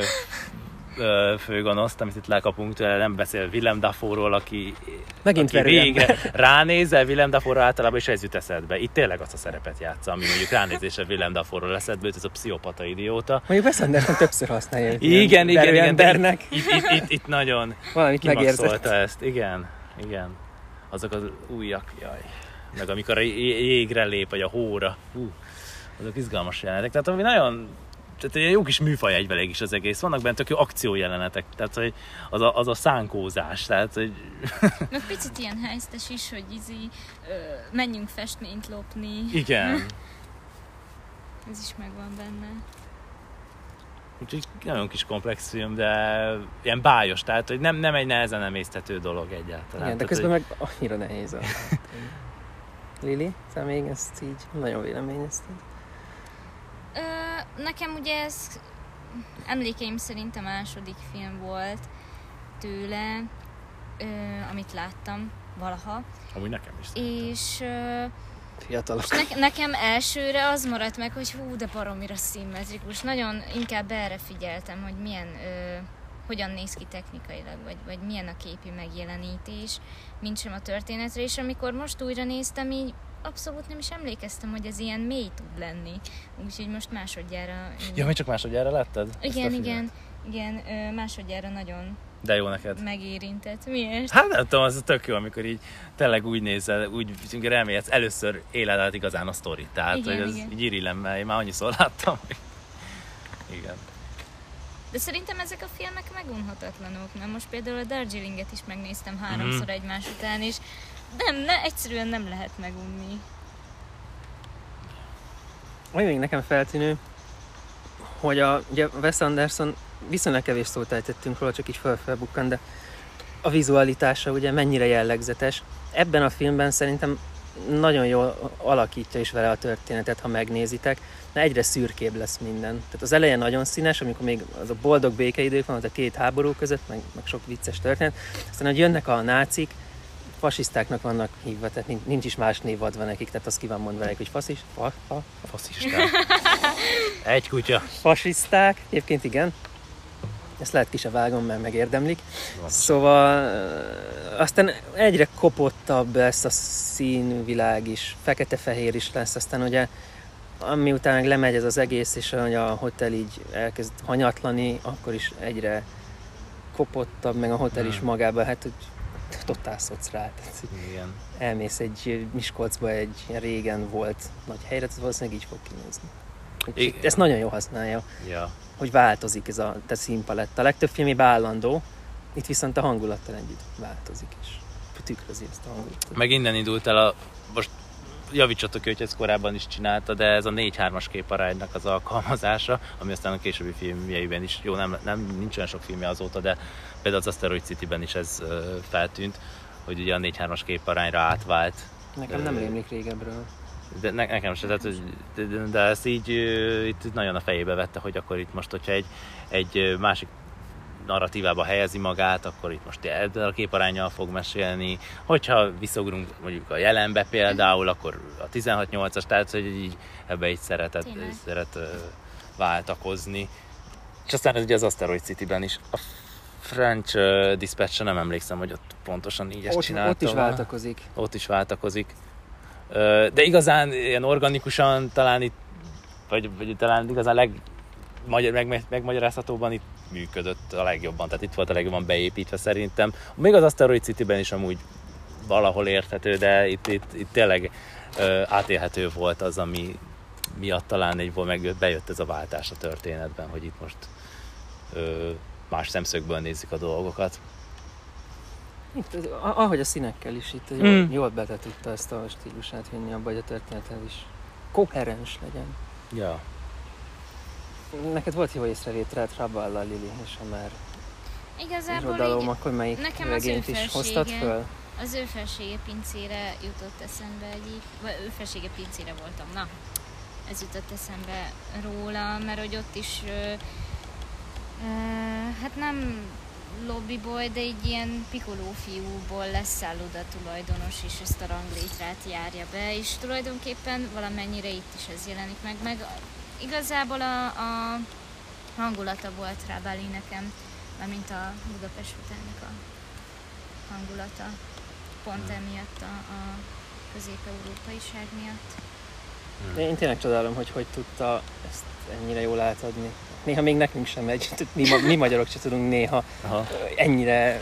főgonoszt, amit itt lekapunk tőle, nem beszél Willem Dafoe-ról, aki, Megint aki végre ránézel Willem Dafoe-ra általában, és ez jut eszedbe. Itt tényleg azt a szerepet játsza, ami mondjuk ránézésre Willem Dafoe-ról eszedbe, ez a pszichopata idióta. Mondjuk Wes Anderson többször használja. Igen, igen, igen, de itt, itt, itt, itt, itt nagyon kimaxolta ezt. Igen, igen. Azok az újak, jaj. Meg amikor a jégre lép, vagy a hóra. Hú, azok izgalmas jelenetek. Tehát ami nagyon... Tehát egy jó kis műfaj egybeleg is az egész. Vannak benne tök jó akciójelenetek. Tehát, hogy az a, az a szánkózás. Tehát, hogy... Meg picit ilyen helyztes is, hogy izi, ö, menjünk festményt lopni. Igen. Ez is megvan benne. Úgyhogy nagyon kis komplex film, de ilyen bájos, tehát hogy nem, nem egy nehezen emészthető dolog egyáltalán. Igen, de tehát, közben hogy... meg annyira nehéz a... Lili, te még ezt így nagyon véleményezted? Ö, nekem ugye ez emlékeim szerint a második film volt tőle, ö, amit láttam valaha. Amúgy nekem is. És... Ö, Fiatalok. És ne, nekem elsőre az maradt meg, hogy hú, de baromira szimmetrikus. Nagyon inkább erre figyeltem, hogy milyen, ö, hogyan néz ki technikailag, vagy, vagy milyen a képi megjelenítés, mint sem a történetre. És amikor most újra néztem, így abszolút nem is emlékeztem, hogy ez ilyen mély tud lenni. Úgyhogy most másodjára... Ja, még csak másodjára láttad? Igen, igen, igen, ö, másodjára nagyon... De jó neked. Megérintett. Miért? Hát nem tudom, az tök jó, amikor így tényleg úgy nézel, úgy remélhetsz, először éled át igazán a sztorit. Tehát, igen, hogy ez igen. így irigylem, mert én már annyiszor láttam. Igen. De szerintem ezek a filmek megunhatatlanok, mert most például a Darjeelinget is megnéztem háromszor mm. egymás után, és nem, ne, egyszerűen nem lehet megunni. Ami még nekem feltűnő, hogy a ugye Wes Anderson, viszonylag kevés szót ejtettünk róla, csak így felfelbukkan, de a vizualitása ugye mennyire jellegzetes. Ebben a filmben szerintem nagyon jól alakítja is vele a történetet, ha megnézitek, mert egyre szürkébb lesz minden. Tehát az eleje nagyon színes, amikor még az a boldog békeidők van, ott a két háború között, meg, meg sok vicces történet. Aztán, hogy jönnek a nácik, fasisztáknak vannak hívva, tehát nincs, nincs is más név adva nekik, tehát azt ki van mondva nekik, hogy faszis, fa, fa, faszisták. Egy kutya. Fasiszták, egyébként igen. Ezt lehet ki se vágom, mert megérdemlik. Van. Szóval aztán egyre kopottabb lesz a színvilág is, fekete-fehér is lesz, aztán ugye amiután meg lemegy ez az egész, és hogy a hotel így elkezd hanyatlani, akkor is egyre kopottabb, meg a hotel is magában, hát hogy totál szocsz rá. Igen. Elmész egy Miskolcba egy régen volt nagy helyre, ez valószínűleg így fog kinézni. Igen. Ezt nagyon jól használja, Ja. hogy változik ez a, a színpaletta. A legtöbb filmében állandó, itt viszont a hangulattal együtt változik, és tükrözi ezt a hangulatot. Meg innen indult el a, most javítsatok ki, hogy ezt korábban is csinálta, de ez a négy hármas képaránynak az alkalmazása, ami aztán a későbbi filmjeiben is, jó, nem, nem nincs olyan sok filmje azóta, de például az Asteroid Cityben is ez uh, feltűnt, hogy ugye a négy hármas képarányra átvált. Nekem nem rémlik régebről. De ne, nekem se, tehát, de, de, de ezt így uh, itt nagyon a fejébe vette, hogy akkor itt most, hogyha egy, egy másik narratívába helyezi magát, akkor itt most ezzel a képaránnyal fog mesélni. Hogyha visszaugrunk mondjuk a jelenbe például, akkor a tizenhat nyolcas, tehát hogy így ebbe így szeretett, szeret uh, váltakozni. És aztán ez ugye az Asteroid Cityben is. A French uh, Dispatch-ra nem emlékszem, hogy ott pontosan így ezt Ott, csinálta. ott is váltakozik. Ott is váltakozik. Uh, de igazán ilyen organikusan talán itt, vagy, vagy talán igazán leg, magyar, meg, megmagyarázhatóban itt működött a legjobban, tehát itt volt a legjobban beépítve szerintem. Még az Asteroid Cityben is amúgy valahol érthető, de itt, itt, itt tényleg uh, átélhető volt az, ami miatt talán egy volt, meg bejött ez a váltás a történetben, hogy itt most uh, más szemszögből nézik a dolgokat. Itt, ahogy a színekkel is itt Mm. jól, jól bele tudta ezt a stílusát vinni abba, hogy a történethez is koherens legyen. Ja. Neked volt jó észrevételed Raballa Lili és a már Igazából irodalom, így, akkor melyik nekem az regényt ő is felsége- hoztad föl? az ő felsége pincére jutott eszembe egyik, vagy ő felsége pincére voltam, na, ez jutott eszembe róla, mert hogy ott is, ö, ö, hát nem lobbyboy, de egy ilyen pikoló fiúból lesz szálloda tulajdonos, és ezt a ranglétrát járja be, és tulajdonképpen valamennyire itt is ez jelenik meg, meg igazából a, a hangulata volt rá Bali nekem, mint a Budapest Hotelnek a hangulata, pont emiatt a, a közép-európaiság miatt. Én tényleg csodálom, hogy hogy tudta ezt ennyire jól átadni. Néha még nekünk sem megy, mi, ma, mi magyarok sem tudunk néha Aha. ennyire,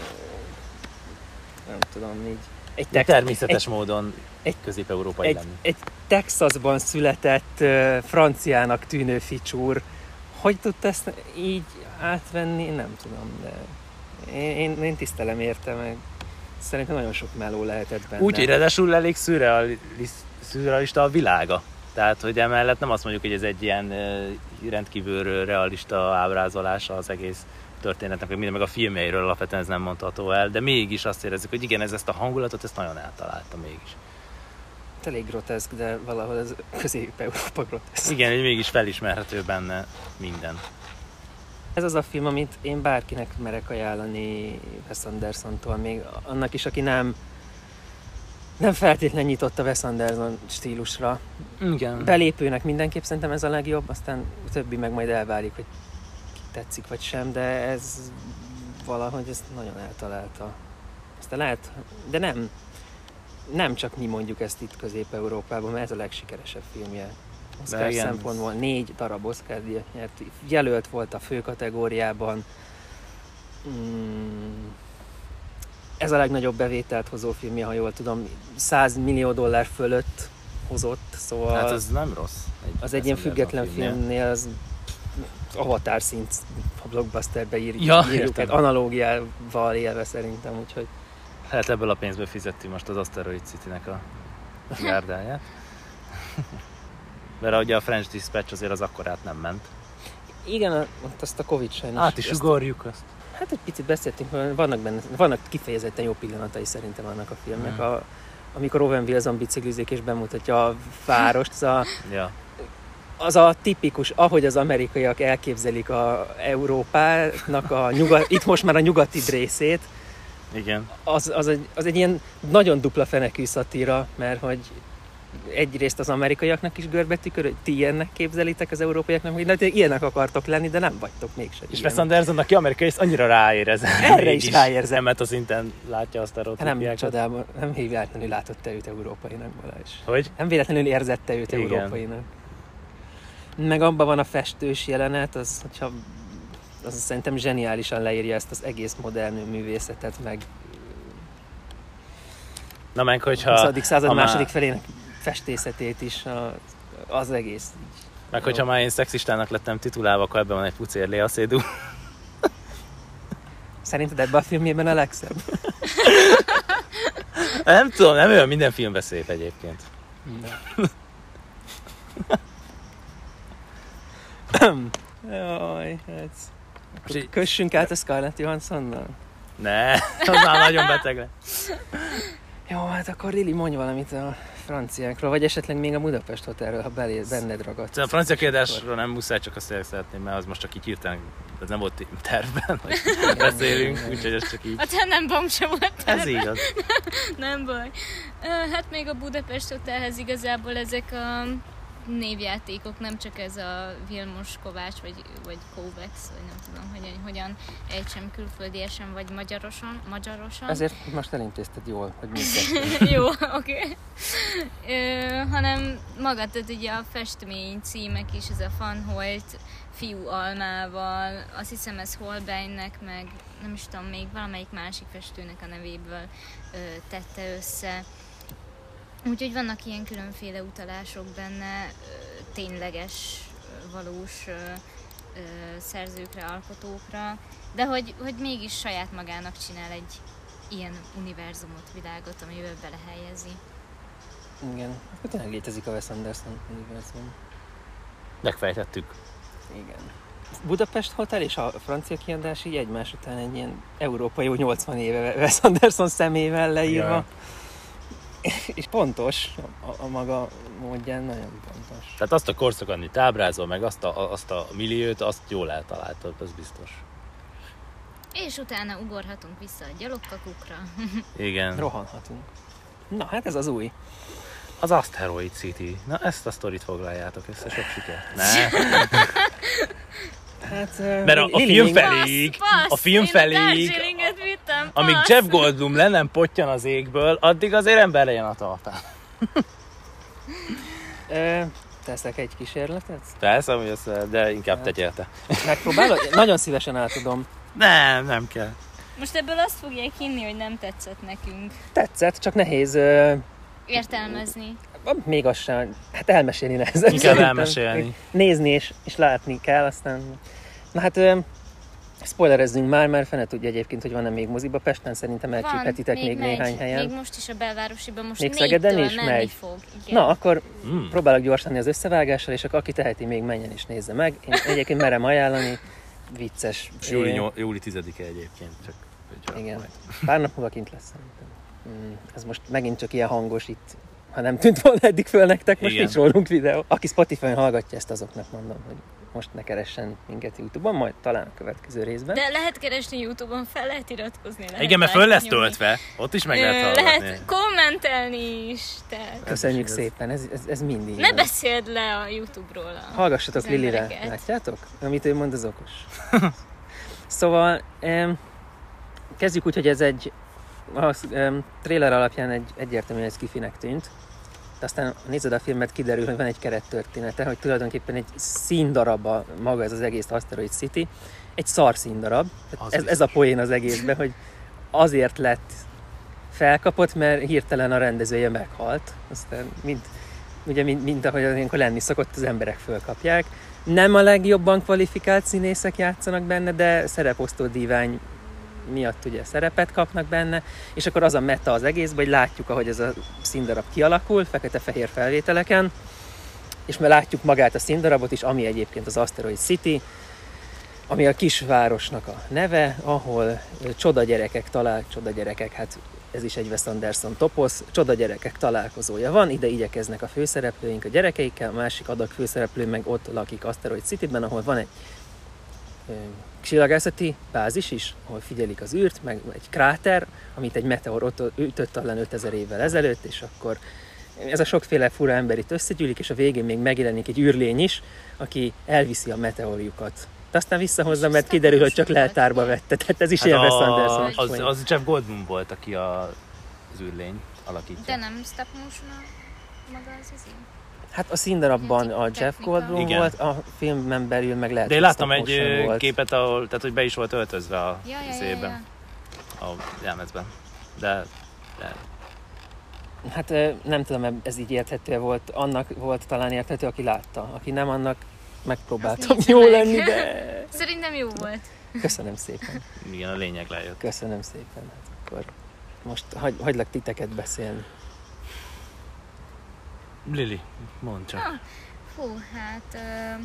nem tudom, így. Egy De tex- természetes egy, módon egy- közép-európai egy, lenni. egy Texasban született uh, franciának tűnő ficsúr, hogy tudta ezt így átvenni, nem tudom, de én, én, én tisztelem érte meg. Szerintem nagyon sok meló lehetett benne. Úgy, hogy ráadásul elég szürrealista a világa. Tehát, hogy emellett nem azt mondjuk, hogy ez egy ilyen uh, rendkívül realista ábrázolása az egész történetnek, hogy minden, meg a filmjeiről alapvetően ez nem mondható el, de mégis azt érezzük, hogy igen, ez ezt a hangulatot, ezt nagyon eltalálta mégis. Elég groteszk, de valahol ez közép-európa groteszk. Igen, hogy mégis felismerhető benne minden. Ez az a film, amit én bárkinek merek ajánlani Wes Andersontól, még annak is, aki nem nem feltétlenül nyitott a Wes Anderson stílusra. Igen. Belépőnek mindenképp szerintem ez a legjobb, aztán a többi meg majd elválik, hogy ki tetszik vagy sem, de ez valahogy ezt nagyon eltalálta. Aztán lehet, de nem, nem csak mi mondjuk ezt itt Közép-Európában, mert ez a legsikeresebb filmje. Oscar igen. szempontból négy darab Oscar-díjat nyert, jelölt volt a fő kategóriában. Mm. Ez a legnagyobb bevételt hozó filmje, ha jól tudom, száz millió dollár fölött hozott, szóval Hát ez nem rossz. Egy az egy ilyen Wes független Anderson filmje. filmnél az Avatar szint a blockbusterbe ír, Ja, írjuk, értem. analógiával élve szerintem, úgyhogy Hát ebből a pénzből fizettük most az Asteroid City-nek a gárdáját. Mert ugye a French Dispatch azért az akkorát nem ment. igen, a- ott azt a Covid sajnos. Át is ezt- ugorjuk azt. Hát egy picit beszéltünk, hogy vannak benne, vannak kifejezetten jó pillanatai szerintem annak a filmnek. Mm. A, amikor Owen Wilson biciklizik és bemutatja a várost, az a, Ja. az a tipikus, ahogy az amerikaiak elképzelik a Európának a nyugat, itt most már a nyugati részét, Igen. az, az, egy, az egy ilyen nagyon dupla fenekű szatíra, mert hogy egyrészt az amerikaiaknak is görbetükör, hogy ti ilyennek képzelitek az európaiaknak, hogy na, ilyenek akartok lenni, de nem vagytok mégse. És Wes Anderson, aki amerikai, ezt annyira ráérez. Erre is ráérzem. Mert a szinten látja azt a nem csodálom, nem véletlenül látott-e őt európainak, Balázs. Hogy? Nem véletlenül érzette őt igen. Európainak. Meg abban van a festős jelenet, az, hogyha, az szerintem zseniálisan leírja ezt az egész modern művészetet, meg Na meg, hogyha... a huszadik század már... második felének festészetét is, a, az egész. Meg jó. Hogyha már én szexistának lettem titulálva, akkor ebben van egy pucér Léa Seydoux. Szerinted ebben a filmjében a legszebb? Nem tudom, nem olyan, minden filmbe szép egyébként. Jaj, hát... Kössünk át a Scarlett Johanssonnal? Ne, az már nagyon beteg lesz. Jó, hát akkor Lili, mondj valamit a franciákról, vagy esetleg még a Budapest Hotelről, ha belé, benned ragadt. A francia kérdésről nem muszáj, csak azt szeretném, mert az most csak így hirtelen, ez nem volt tervben, hogy beszélünk, úgyhogy ez csak így. A te nem bom sem volt tervben. Ez igaz. Nem baj. Hát még a Budapest Hotelhez igazából ezek a névjátékok, nem csak ez a Vilmos Kovács, vagy, vagy Kovacs, vagy nem tudom, hogy hogyan ejtsem külföldiesen, vagy magyarosan, magyarosan. Ezért most elintézted jól, hogy mit Jó, oké. Okay. Hanem maga, tehát ugye a festmény címek is, ez a Van Hoyt fiú almával, azt hiszem ez Holbeinnek, meg nem is tudom, még valamelyik másik festőnek a nevéből ö, tette össze. Úgyhogy vannak ilyen különféle utalások benne, tényleges, valós szerzőkre, alkotókra, de hogy, hogy mégis saját magának csinál egy ilyen univerzumot, világot, amiben belehelyezi. Igen, akkor tényleg létezik a Wes Anderson univerzum. Megfejtettük. Igen. Budapest Hotel és a francia kiadás így egymás után egy ilyen európai nyolcvan éve Wes Anderson szemével leírva. Ja. És pontos, a, a maga módján nagyon pontos. Tehát azt a korszakot, amit ábrázol, meg azt a, azt a milliót, azt jól eltaláltad, az biztos. És utána ugorhatunk vissza a gyalogkakukra. Igen. Rohanhatunk. Na, hát ez az új. Az Asteroid City. Na, ezt a sztorit foglaljátok össze, sok sikert. Ne. Hát, uh, mert a, a film feléig, a film feléig, amíg Jeff Goldblum le nem pottyan az égből, addig azért ember legyen a talpán. uh, teszek egy kísérletet? Persze, de inkább hát, tegyél te. Megpróbálod? Nagyon szívesen átadom. Nem, nem kell. Most ebből azt fogják hinni, hogy nem tetszett nekünk. Tetszett, csak nehéz... Uh, értelmezni. Még az sem, hát elmesélni nehezebb. Inkább elmesélni. Nézni és, és látni kell, aztán... Na hát, ö, spoilerezzünk már, mert fene tudja egyébként, hogy van-e még moziba. Pesten szerintem elcsípetitek még, még néhány helyen. Még most is a belvárosiban, most még Szegeden is megy. Fog. Na, akkor mm. próbálok gyorsani az összevágással, és akkor aki teheti, még menjen és nézze meg. Én egyébként merem ajánlani, vicces. Júli, júli tizedike egyébként. Csak, igen, majd. Pár nap múlva kint lesz szerintem. Mm, ez most megint csak ilyen hangos itt. Ha nem tűnt volna eddig föl nektek, most nincs rólunk videó. Aki Spotify-on hallgatja ezt, azoknak mondom, hogy most ne keressen minket YouTube-on, majd talán a következő részben. De lehet keresni YouTube-on, fel lehet iratkozni. Lehet igen, mert föl lesz töltve. Ott is meg lehet hallgatni. Lehet kommentelni is. Tehát. Köszönjük szépen, ez, ez, ez mindig. Ne beszéld le a YouTube-ról. A hallgassatok Lilire, látjátok? Amit ő mond, az okos. Szóval em, kezdjük úgy, hogy ez egy a um, trailer alapján egy egyértelműen egy skifinek tűnt. De aztán nézed a filmet, kiderül, hogy van egy kerettörténete, hogy tulajdonképpen egy színdarab maga ez az egész Asteroid City. Egy szar színdarab. Ez, ez a poén az egészben, hogy azért lett felkapott, mert hirtelen a rendezője meghalt. Aztán mint, ugye, mint, mint ahogy ilyenkor lenni szokott, az emberek fölkapják. Nem a legjobban kvalifikált színészek játszanak benne, de szereposztó dívány miatt ugye szerepet kapnak benne, és akkor az a meta az egészben, hogy látjuk, ahogy ez a színdarab kialakul, fekete-fehér felvételeken, és már látjuk magát a színdarabot is, ami egyébként az Asteroid City, ami a kisvárosnak a neve, ahol csoda gyerekek talál, csoda gyerekek, hát ez is egy Wes Anderson toposz, csoda gyerekek találkozója van, ide igyekeznek a főszereplőink a gyerekeikkel, a másik adag főszereplő meg ott lakik Asteroid Cityben, ahol van egy csillagászati bázis is, ahol figyelik az űrt, meg egy kráter, amit egy meteor ütött talán ötezer évvel ezelőtt, és akkor ez a sokféle fura ember itt összegyűlik, és a végén még megjelenik egy űrlény is, aki elviszi a meteorjukat. De aztán visszahozza, mert kiderül, hogy csak leltárba vette. Tehát ez is hát ilyen Wes Anderson. Az, az Jeff Goldblum volt, aki a, az űrlény alakítja. De nem stop motion a maga az izé? Hát a színdarabban a Jeff Goldblum igen. volt, a filmben belül meg lehet, de én láttam egy volt. képet, ahol, tehát hogy be is volt öltözve a ja, ja, szépen, ja, ja. a jelmezben. De, de... Hát nem tudom, ez így érthető volt. Annak volt talán érthető, aki látta. Aki nem, annak megpróbáltam jó meg. lenni, de... Szerintem jó volt. Köszönöm szépen. Igen, a lényeg lejött. Köszönöm szépen. Hát akkor most hagy, hagylak titeket beszélni. Lili, mondd csak. Ah, hú, hát... Uh,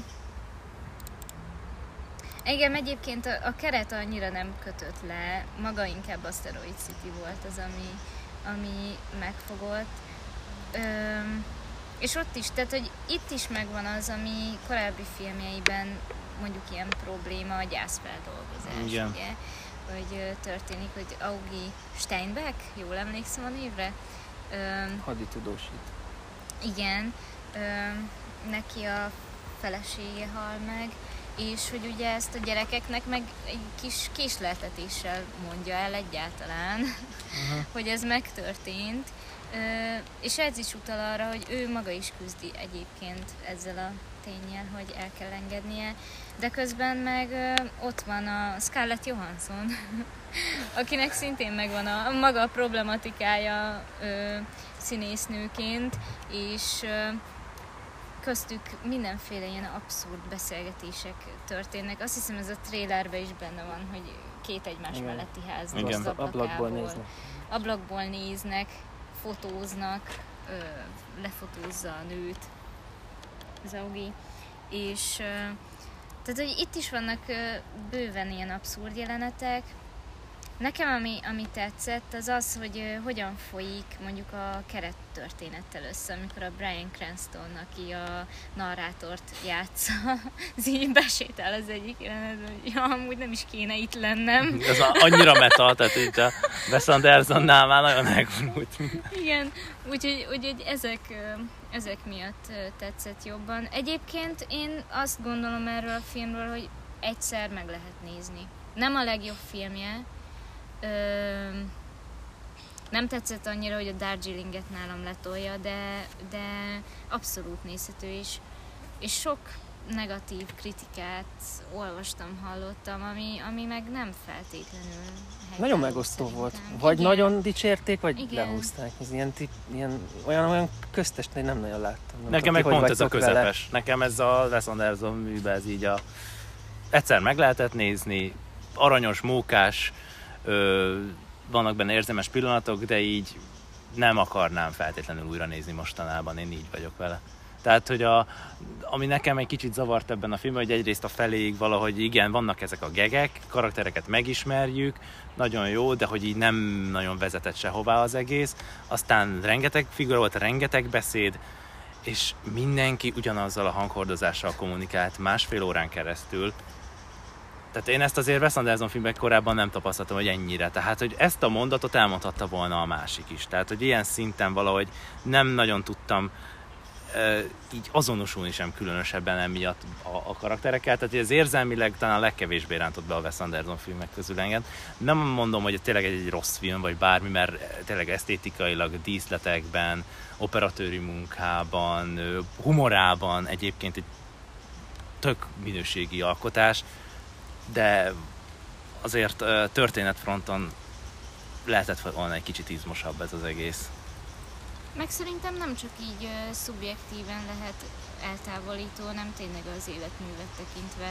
engem egyébként a, a keret annyira nem kötött le, maga inkább Asteroid City volt az, ami, ami megfogott. Um, és ott is, tehát hogy itt is megvan az, ami korábbi filmjeiben mondjuk ilyen probléma, a gyászfeldolgozás, igen. ugye? Hogy uh, történik, hogy Augie Steinbeck, jól emlékszem a névre? Um, Haditudósít. Igen, ö, neki a felesége hal meg, és hogy ugye ezt a gyerekeknek meg egy kis késleltetéssel mondja el egyáltalán, uh-huh. hogy ez megtörtént, ö, és ez is utal arra, hogy ő maga is küzdi egyébként ezzel a ténnyel, hogy el kell engednie, de közben meg ö, ott van a Scarlett Johansson, akinek szintén megvan a maga a problematikája ö, színésznőként, és ö, köztük mindenféle ilyen abszurd beszélgetések történnek. Azt hiszem, ez a trailerben is benne van, hogy két egymás igen. melletti házban ablakból néznek. Ablakból néznek, fotóznak, ö, lefotózza a nőt, Augie, és ö, tehát, hogy itt is vannak ö, bőven ilyen abszurd jelenetek. Nekem, ami, ami tetszett, az az, hogy uh, hogyan folyik mondjuk a kerettörténettel össze, amikor a Bryan Cranston, aki a narrátort játsza, az így besétál az egyik jelenet, hogy ja, amúgy nem is kéne itt lennem. Ez annyira meta, tehát itt a Wes Andersonnál már nagyon elvonult. Igen, úgyhogy, úgyhogy ezek, ezek miatt tetszett jobban. Egyébként én azt gondolom erről a filmről, hogy egyszer meg lehet nézni. Nem a legjobb filmje, Ö, nem tetszett annyira, hogy a Darjeelinget nálam letolja, de, de abszolút nézhető is. És sok negatív kritikát olvastam, hallottam, ami, ami meg nem feltétlenül nagyon megosztó volt. Vagy igen. nagyon dicsérték, vagy igen. lehúzták. Ez ilyen, tip, ilyen olyan, olyan köztes, hogy nem nagyon láttam. Nem Nekem meg pont ez a közepes. Vele. Nekem ez a Wes Anderson műben, ez így a... Egyszer meg lehetett nézni, aranyos, mókás, Ö, vannak benne érzelmes pillanatok, de így nem akarnám feltétlenül újra nézni mostanában, én így vagyok vele. Tehát, hogy a, ami nekem egy kicsit zavart ebben a filmben, hogy egyrészt a feléig valahogy igen, vannak ezek a gegek, karaktereket megismerjük, nagyon jó, de hogy így nem nagyon vezetett sehová az egész. Aztán rengeteg figura volt, rengeteg beszéd, és mindenki ugyanazzal a hanghordozással kommunikált másfél órán keresztül. Tehát én ezt azért Wes Anderson filmek korábban nem tapasztaltam, hogy ennyire. Tehát, hogy ezt a mondatot elmondhatta volna a másik is. Tehát, hogy ilyen szinten valahogy nem nagyon tudtam e, így azonosulni sem különösebben emiatt a, a karakterekkel. Tehát ez érzelmileg talán a legkevésbé rántott be a Wes Anderson filmek közül engem. Nem mondom, hogy tényleg egy, egy rossz film, vagy bármi, mert tényleg esztétikailag, díszletekben, operatőri munkában, humorában egyébként egy tök minőségi alkotás, de azért történetfronton lehetett volna egy kicsit izmosabb ez az egész. Meg szerintem nem csak így uh, szubjektíven lehet eltávolító, nem tényleg az életművet tekintve.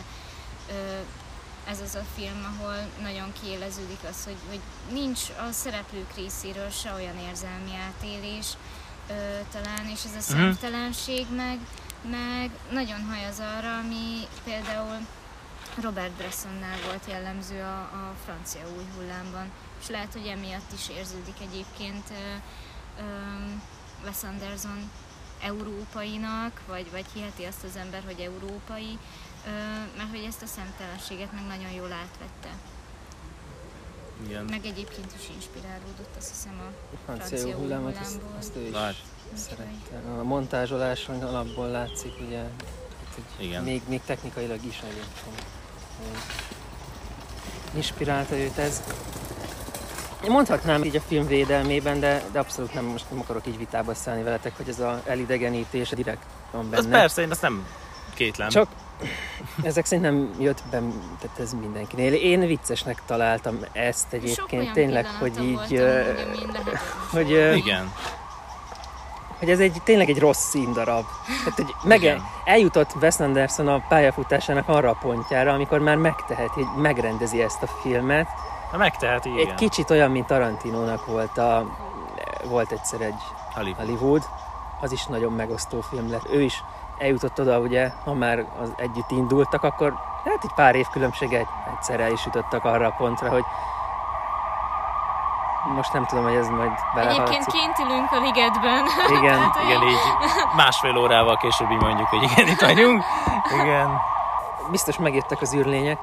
Uh, ez az a film, ahol nagyon kiéleződik az, hogy, hogy nincs a szereplők részéről se olyan érzelmi átélés uh, talán, és ez a szemtelenség meg, meg nagyon hajaz arra, ami például Robert Bressonnál volt jellemző a, a francia új hullámban, és lehet, hogy emiatt is érződik egyébként uh, um, Wes Anderson európainak, vagy, vagy hiheti azt az ember, hogy európai, uh, mert hogy ezt a szemtelenséget meg nagyon jól átvette. Igen. Meg egyébként is inspirálódott, azt hiszem a francia francia hullámot, hullámból. azt, azt ő is Lát. szerette. A montázsoláson alapból látszik, ugye, hát, hogy Igen. még, még technikailag is egyébként. Inspirálta őt ez. Én mondhatnám így a film védelmében, de, de abszolút nem, most nem akarok így vitába szállni veletek, hogy ez az elidegenítés direkt van benne. Az persze, én azt nem kétlem. Csak ezek szerint nem jött be, tehát ez mindenkinél. Én viccesnek találtam ezt egyébként, tényleg, hogy így, hogy, Igen. hogy ez egy, tényleg egy rossz színdarab. Tehát, hogy meg, eljutott Wes Anderson a pályafutásának arra a pontjára, amikor már megteheti, hogy megrendezi ezt a filmet. Ha megteheti, igen. Egy kicsit olyan, mint Tarantinónak volt, a, volt egyszer egy Hollywood. Hollywood. Az is nagyon megosztó film lett. Ő is eljutott oda, ugye, ha már az együtt indultak, akkor hát egy pár év különbséget egyszer el is jutottak arra a pontra, hogy most nem tudom, hogy ez majd belehallatszik. Egyébként kint ülünk a ligetben. Igen, hát, Igen, így másfél órával később így mondjuk, hogy igen, itt vagyunk. Igen. biztos megértek az űrlények.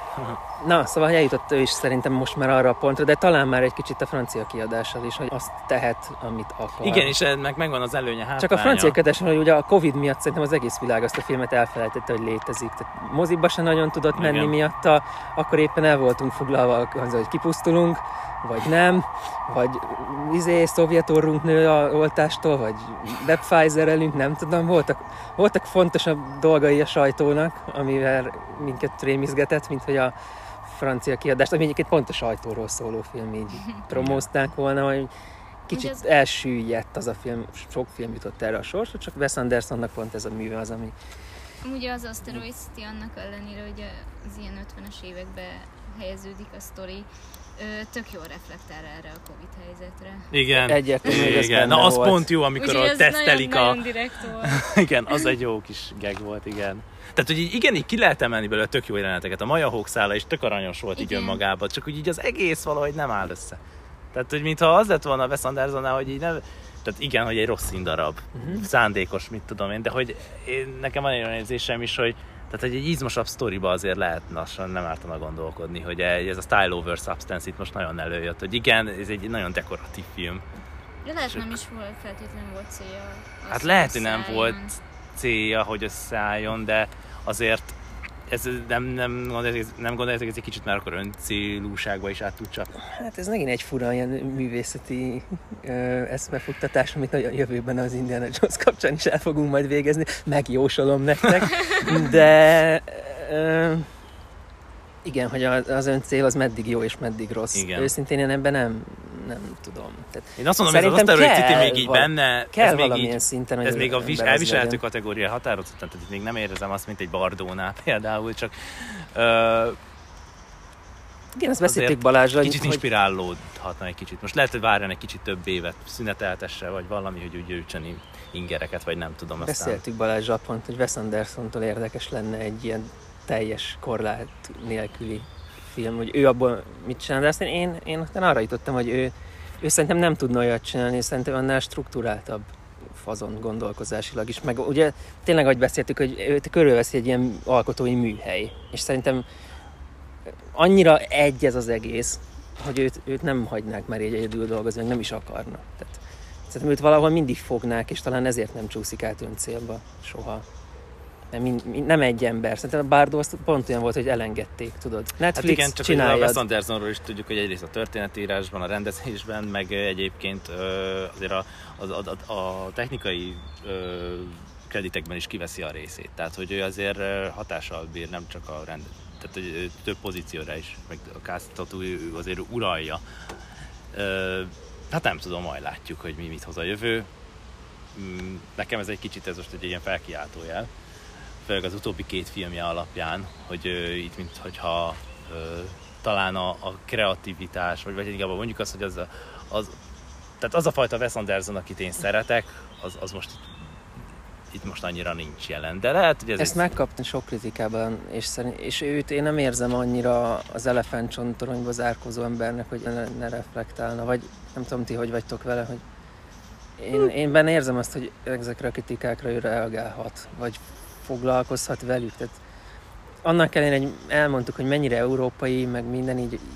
Na, szóval eljutott ő is szerintem most már arra a pontra, de talán már egy kicsit a francia kiadással is, hogy azt tehet, amit akar. Igen, és ennek megvan az előnye, hátránya. Csak a francia kiadáson, hogy ugye a Covid miatt szerintem az egész világ azt a filmet elfelejtette, hogy létezik. Tehát moziba se nagyon tudott menni Igen. miatta, akkor éppen el voltunk foglalva azzal, hogy kipusztulunk, vagy nem, vagy izé, szovjetorrunk nő a oltástól, vagy Pfizer-elünk, nem tudom, voltak, voltak fontosabb dolgai a sajtónak, amivel minket rémizgetett, mint hogy a francia kiadást, ami egyébként pont a sajtóról szóló film, így promózták volna, hogy kicsit az... elsüllyedt az a film, sok film jutott erre a sorsra, csak Wes Andersonnak pont ez a műve az, ami... Ugye az Asteroid City annak ellenére, hogy az ilyen ötvenes években helyeződik a sztori, tök jól reflektál erre a Covid helyzetre. Igen, egyértelmű, hogy ez igen. Na az volt. pont jó, amikor ott tesztelik nagyon, a... nagyon direkt volt. Igen, az egy jó kis gag volt, igen. Tehát, hogy így, igen, így ki lehet emelni belőle tök jó jeleneteket. A Maja Hawk-szála is tök aranyos volt így önmagában, csak úgy így az egész valahogy nem áll össze. Tehát, hogy mintha az lett volna a Wes Andersonnál, hogy így nem... Tehát igen, hogy egy rossz színdarab, uh-huh. szándékos, mit tudom én, de hogy én, nekem van egy olyan érzésem is, hogy tehát egy, egy izmosabb sztoriba azért lehet lassan nem ártana gondolkodni, hogy ez a Style over Substance itt most nagyon előjött, hogy igen, ez egy nagyon dekoratív film. De lehet nem is volt, feltétlenül volt célja. Hát lehet, hogy nem volt célja, hogy összeálljon, de azért ez nem, nem, gondoljátok, nem gondoljátok, ez egy kicsit már akkor öncélúságba is át tud csapni? Hát ez megint egy fura ilyen művészeti ö, eszmefuttatás, amit a jövőben az Indiana Jones kapcsán is el fogunk majd végezni, megjósolom nektek, de ö, igen, hogy az, az öncél az meddig jó és meddig rossz. Igen. Őszintén én ebben nem, nem tudom. Tehát én azt mondom, hogy ez az Asteroid City még így benne, kell ez még valamilyen így, szinten, hogy ez még a vis, elviselhető legyen. kategória határozottan, tehát itt még nem érzem azt, mint egy Bardónál például, csak uh, igen, azt beszéltük Balázsra, kicsit hogy inspirálódhatna egy kicsit. Most lehet, hogy várjon egy kicsit több évet, szüneteltesse, vagy valami, hogy úgy gyűjtsön ingereket, vagy nem tudom. Aztán... Beszéltük Balázsra pont, hogy Wes Andersontól érdekes lenne egy ilyen teljes korlát nélküli film, hogy ő abból mit csinál, de aztán én, én aztán arra jutottam, hogy ő, ő szerintem nem tudna olyat csinálni, szerintem annál strukturáltabb fazon gondolkozásilag is, meg ugye tényleg, ahogy beszéltük, hogy őt körülveszi egy ilyen alkotói műhely, és szerintem annyira egy ez az egész, hogy őt, őt nem hagynák már így egyedül dolgozni, meg nem is akarna. Tehát szerintem őt valahol mindig fognák, és talán ezért nem csúszik át öncélba soha. Nem, mind, nem egy ember. Szerintem a Bardo azt pont olyan volt, hogy elengedték, tudod. Netflix, hát igen, csak csináljad. a Wes Andersonról is tudjuk, hogy egyrészt a történetírásban, a rendezésben, meg egyébként azért a, a, a, a technikai kreditekben is kiveszi a részét. Tehát, hogy ő azért hatással bír, nem csak a rend, tehát hogy több pozícióra is, meg a castot ő azért uralja. Hát nem tudom, majd látjuk, hogy mi mit hoz a jövő. Nekem ez egy kicsit, ez most egy ilyen felkiáltójel. Főleg az utóbbi két filmje alapján, hogy uh, itt minthogyha uh, talán a, a kreativitás, vagy, vagy inkább mondjuk azt, hogy az a, az, tehát az a fajta Wes Anderson, akit én szeretek, az, az most itt most annyira nincs jelen, de lehet, hogy ez... Ezt egy... megkapni sok kritikában, és, szerint, és őt én nem érzem annyira az elefántcsontoronyba zárkózó embernek, hogy ne, ne reflektálna, vagy nem tudom ti, hogy vagytok vele, hogy én, én benne érzem azt, hogy ezekre a kritikákra ő reagálhat, vagy foglalkozhat velük. Tehát annak ellenére, hogy elmondtuk, hogy mennyire európai, meg minden így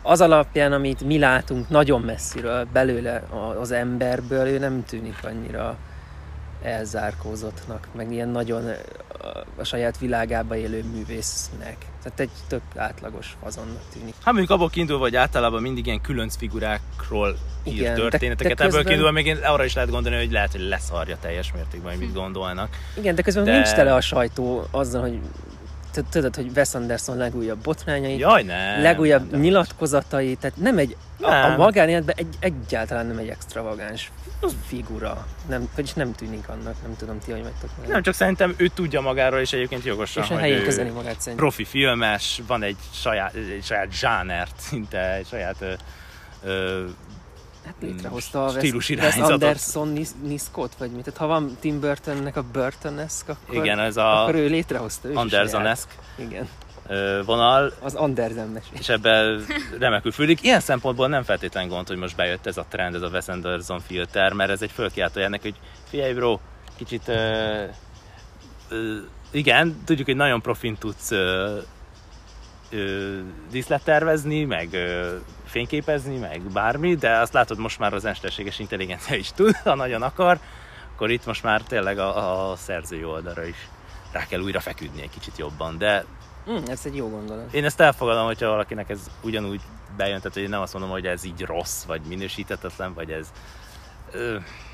az alapján, amit mi látunk nagyon messziről, belőle az emberből, ő nem tűnik annyira elzárkózottnak, meg ilyen nagyon a saját világába élő művésznek. Tehát egy tök átlagos fazonnak tűnik. Hát mondjuk abból kiindulva, hogy általában mindig ilyen különc figurákról ír Igen, történeteket. de, de közben... Ebből kiindulva még arra is lehet gondolni, hogy lehet, hogy leszarja teljes mértékben, hogy mit gondolnak. Igen, de közben de... nincs tele a sajtó azzal, hogy tudod, hogy Wes Anderson legújabb botrányai, Jaj, nem, legújabb nem, nyilatkozatai, tehát nem egy, nem. a, a magánéletben egy, egyáltalán nem egy extravagáns figura. Nem, vagyis nem tűnik annak, nem tudom, ti hogy vagytok meg. Nem, csak szerintem ő tudja magáról, és egyébként jogosan, és a hogy helyén ő kezeli magát szerintem. profi filmes, van egy saját, egy saját zsánert, szinte egy saját ö, ö, hát létrehozta a stílus Wes irányzatot. Anderson Niskot, vagy mit? Tehát ha van Tim Burtonnek a Burton-eszk, akkor, igen, ez a akkor ő létrehozta. Ő Anderson-eszk igen. vonal. Az Andersen-es. És ebben remekül fűlik. Ilyen szempontból nem feltétlen gond, hogy most bejött ez a trend, ez a Wes Anderson filter, mert ez egy fölkiáltója ennek, hogy figyelj bro, kicsit uh, uh, igen, tudjuk, hogy nagyon profin tudsz uh, uh, díszlet tervezni, meg uh, fényképezni, meg bármi, de azt látod, most már az mesterséges intelligencia is tud, ha nagyon akar, akkor itt most már tényleg a, a szerzői oldalra is rá kell újra feküdni egy kicsit jobban, de Mm, ez egy jó gondolat. én ezt elfogadom, hogyha valakinek ez ugyanúgy bejön, tehát én nem azt mondom, hogy ez így rossz, vagy minősíthetetlen, vagy ez... Ö,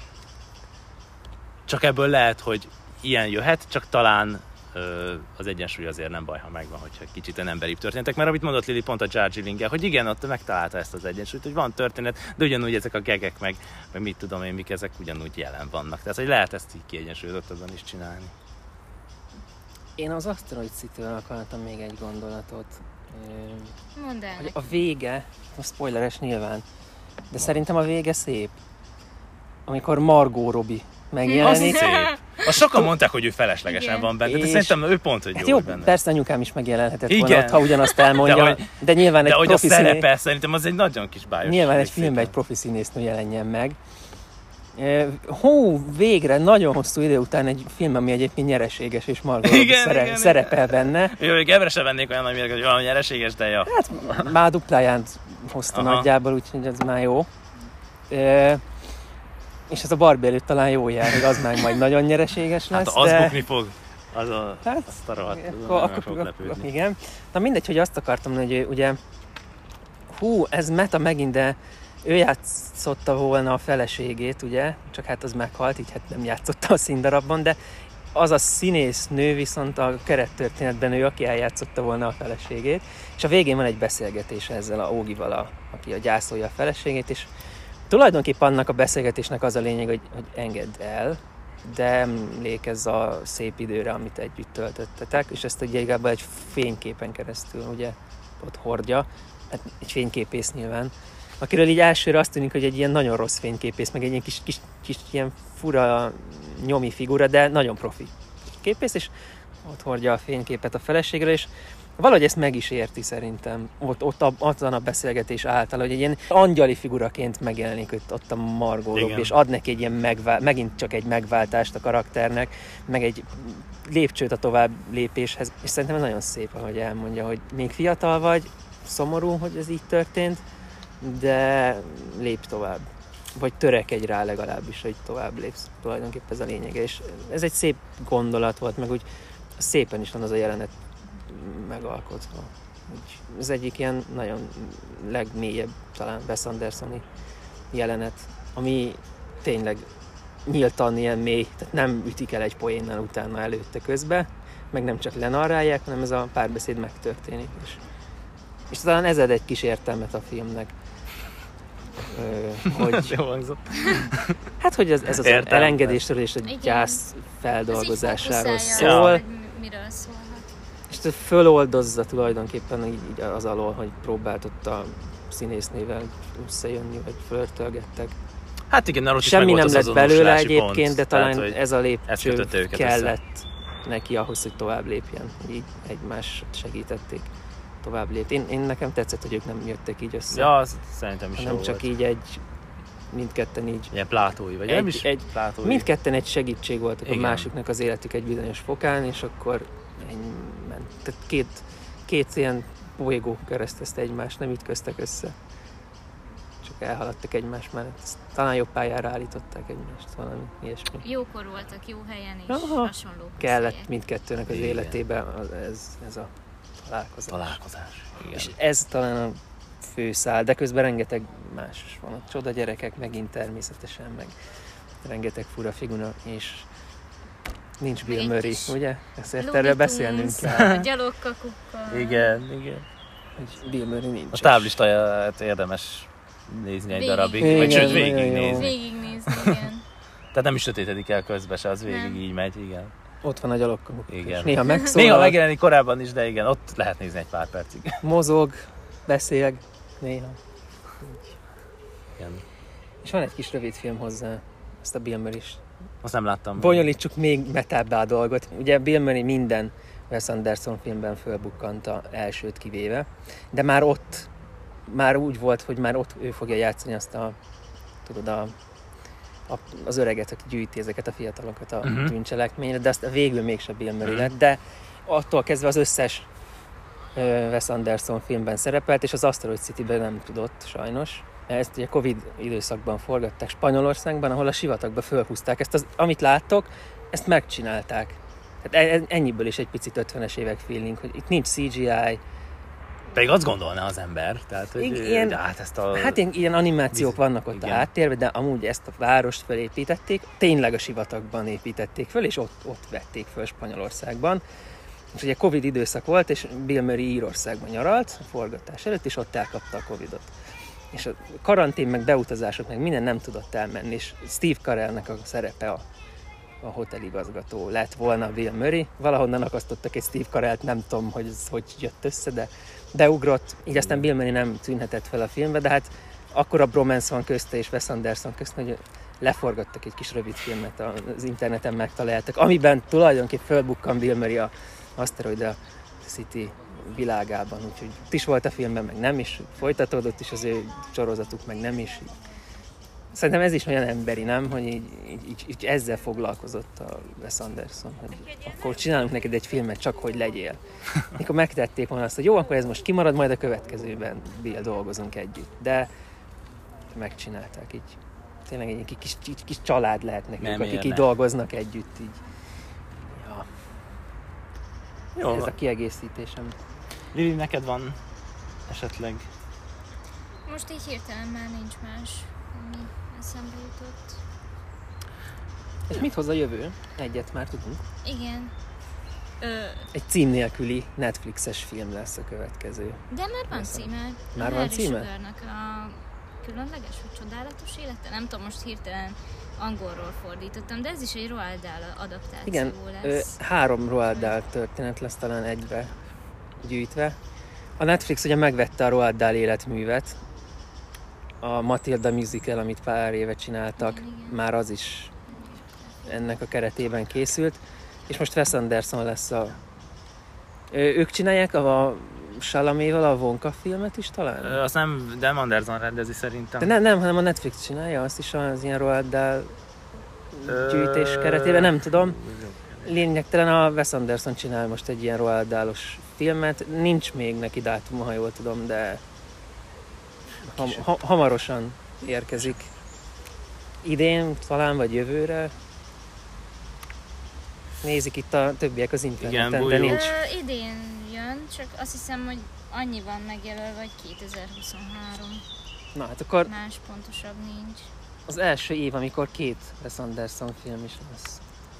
csak ebből lehet, hogy ilyen jöhet, csak talán ö, az egyensúly azért nem baj, ha megvan, hogyha kicsit olyan emberibb történetek. Mert amit mondott Lili pont a Darjeeling-el, hogy igen, ott megtalálta ezt az egyensúlyt, hogy van történet, de ugyanúgy ezek a gegek, meg, meg mit tudom én, mik ezek ugyanúgy jelen vannak. Tehát, hogy lehet ezt így kiegyensúlyozottabban is csinálni. Én az Asteroid City-vel akartam még egy gondolatot. Mondd el. Hogy a vége, a spoileres nyilván, de szerintem a vége szép. Amikor Margot Robbie megjelenik. Az szép. Azt sokan mondták, hogy ő feleslegesen igen. van benne, de És... szerintem ő pont, hogy Hát jó, jó, benne. persze anyukám is megjelenhetett igen. volna ott, ha ugyanazt elmondja, de, hogy, de nyilván de egy hogy profi a szerepe, színész... szerintem az egy nagyon kis bájos. Nyilván egy filmben egy profi színésznő jelenjen meg. Hú, végre, nagyon hosszú idő után egy film, ami egyébként nyereséges, és Margot Robbie szere- igen, szerepel benne. Jó, hogy ebbre sem vennék olyan nagy mérget, hogy valami nyereséges, de ja. Hát már dupláját hozta aha. nagyjából, úgyhogy ez már jó. E, és ez a Barbie előtt talán jó jár, hogy az már majd nagyon nyereséges lesz. Hát az de... bukni fog. Az a, hát, azt a rohadt, akkor, akkor, fog lepődni. Igen. Na mindegy, hogy azt akartam mondani, hogy ugye hú, ez meta megint, de ő játszotta volna a feleségét, ugye, csak hát az meghalt, így hát nem játszotta a színdarabban, de az a színésznő viszont a kerettörténetben ő, aki eljátszotta volna a feleségét, és a végén van egy beszélgetés ezzel a Ógival, a, aki a gyászolja a feleségét, és tulajdonképpen annak a beszélgetésnek az a lényeg, hogy, hogy engedd el, de emlékezz a szép időre, amit együtt töltöttetek, és ezt ugye igazából egy fényképen keresztül ugye ott hordja, hát egy fényképész nyilván, akiről így elsőre azt tűnik, hogy egy ilyen nagyon rossz fényképész, meg egy ilyen kis, kis, kis ilyen fura nyomi figura, de nagyon profi képész, és ott hordja a fényképet a feleségre, és valahogy ezt meg is érti szerintem, ott, ott a, azon a beszélgetés által, hogy egy ilyen angyali figuraként megjelenik ott, ott a Margot Robbie, és ad neki egy ilyen megvál, megint csak egy megváltást a karakternek, meg egy lépcsőt a tovább lépéshez, és szerintem nagyon szép, ahogy elmondja, hogy még fiatal vagy, szomorú, hogy ez így történt, de lép tovább. Vagy törekedj rá legalábbis, hogy tovább lépsz. Tulajdonképpen ez a lényege. És ez egy szép gondolat volt, meg úgy szépen is van az a jelenet megalkotva. Úgy, ez egyik ilyen nagyon legmélyebb talán Wes Andersoni jelenet, ami tényleg nyíltan ilyen mély, tehát nem ütik el egy poénnal utána előtte közbe, meg nem csak lenarrálják, hanem ez a párbeszéd megtörténik. És, és talán ez ad egy kis értelmet a filmnek. Ö, hogy, jó hangzott. Hát, hogy ez, ez az Értem, elengedésről és a gyász feldolgozásáról szól. Ja. Miről szólhat. És föloldozza tulajdonképpen így, így az alól, hogy próbált ott a színésznővel összejönni, vagy flörtölgettek. Hát igen, arról is semmi nem lett belőle egyébként, pont, de talán tehát, ez a lépcső kellett össze. neki ahhoz, hogy tovább lépjen. Így egymást segítették tovább lépni. Én, én nekem tetszett, hogy ők nem jöttek így össze. Ja, szerintem is hanem jó csak volt. így egy, mindketten így... Ilyen plátói, vagy egy, nem is egy, plátói. Mindketten egy segítség voltak igen. a másiknak az életük egy bizonyos fokán, és akkor ennyi ment. Tehát két, két ilyen bolygó keresztezte egymást, nem ütköztek össze. Csak elhaladtak egymás mellett. Ezt talán jobb pályára állították egymást, valami ilyesmi. Jókor voltak, jó helyen és Aha. hasonló. Kellett mindkettőnek az Igen. életében ez, ez a találkozás. Találkozás. Igen. És ez talán a fő szál, de közben rengeteg más is van. A csoda gyerekek megint természetesen, meg rengeteg fura figura, és nincs Bill Egy Murray, kis ugye? Ezt Looney erről beszélnünk Tunes, kell, A gyalogkakukkal. Igen, igen. hogy Bill Murray nincs. A táblistáját érdemes nézni egy Végig. darabig, Igen, vagy sőt nagyon jó. végignézni. Végignézni, igen. Tehát nem is sötétedik el közben se, az végig Nem. így megy, igen. Ott van a gyalogkakuk. Igen. És néha megszólal, Néha megjelenik korábban is, de igen, ott lehet nézni egy pár percig. mozog, beszél, néha. Igen. És van egy kis rövid film hozzá, ezt a Bill Murray is. Azt nem láttam. Bonyolítsuk még metábbá a dolgot. Ugye Bill Murray minden Wes Anderson filmben fölbukkant a elsőt kivéve, de már ott, már úgy volt, hogy már ott ő fogja játszani azt a, tudod, a, a, az öreget, aki gyűjti ezeket a fiatalokat a Mhm. bűncselekményre, de azt végül mégse Bill Murray Mhm. lett, de attól kezdve az összes ö, Wes Anderson filmben szerepelt, és az Asteroid City-ben nem tudott, sajnos. Ezt ugye Covid időszakban forgatták Spanyolországban, ahol a sivatagba fölhúzták. Ezt az, amit láttok, ezt megcsinálták. Hát e- ennyiből is egy picit ötvenes évek feeling, hogy itt nincs cé gé í. Pedig azt gondolná az ember, tehát hogy, Igen, hogy ilyen- hát ezt a... Hát ilyen, ilyen animációk Bizony, vannak ott igen. a háttérben, de amúgy ezt a várost felépítették, tényleg a sivatagban építették föl, és ott, ott vették föl Spanyolországban. És ugye Covid időszak volt, és Bill Murray Írországban nyaralt a forgatás előtt, és ott elkapta a Covidot. És a karantén, meg beutazások, meg minden nem tudott elmenni, és Steve Carellnek a szerepe a, a hoteligazgató lett volna Bill Murray. Valahonnan akasztottak egy Steve Carellt, nem tudom, hogy ez hogy jött össze, de beugrott. Így aztán Bill Murray nem tűnhetett fel a filmbe, de hát akkora bromance van közte és Wes Anderson közt, hogy leforgattak egy kis rövid filmet, az interneten megtaláltak, amiben tulajdonképp fölbukkan Bill Murray a Asteroid City világában, úgyhogy ott is volt a filmben, meg nem is, folytatódott is az ő sorozatuk, meg nem is. Szerintem ez is olyan emberi, nem? Hogy így, így, így, így ezzel foglalkozott a Wes Anderson, hogy akkor csinálunk neked egy filmet, csak hogy legyél. Mikor megtették volna azt, hogy jó, akkor ez most kimarad, majd a következőben Bill dolgozunk együtt. De megcsinálták így. Tényleg egy kis, kis, kis család lehet nekünk, Nem akik érne. így dolgoznak együtt. Így. Ja, Jó, ez a kiegészítésem. Lili, neked van esetleg? Most így hirtelen már nincs más, ami eszembe jutott. És mit hoz a jövő? Egyet már tudunk. Igen. Ö, Egy cím nélküli Netflixes film lesz a következő. de már van Viszont. címe. Már A van Harry címe? Sugarnak a különleges vagy csodálatos élete? Nem tudom, most hirtelen angolról fordítottam, de ez is egy Roald Dahl adaptáció Igen, ö, lesz. három Roald Dahl történet lesz talán egybe gyűjtve. A Netflix ugye megvette a Roald Dahl életművet, a Matilda musical, amit pár éve csináltak, Igen, igen. már az is ennek a keretében készült, és most Wes Anderson lesz a... Ö, ők csinálják a Chalaméval a Wonka filmet is talán? Ö, Azt nem, de Anderson rendezi szerintem. De nem, nem, hanem a Netflix csinálja, azt is az ilyen Roald Dahl Ö, gyűjtés keretében, nem tudom. Lényegtelen a Wes Anderson csinál most egy ilyen Roald Dahl-os filmet, nincs még neki dátuma, ha jól tudom, de ham, ha, hamarosan érkezik. Idén talán, vagy jövőre. Nézik itt a többiek az interneten, Igen, de bújó. nincs. Ö, idén jön, csak azt hiszem, hogy annyi van megjelölve, hogy kétezer-huszonhárom. Na hát akkor Más pontosabb nincs. az első év, amikor két Wes Anderson film is lesz.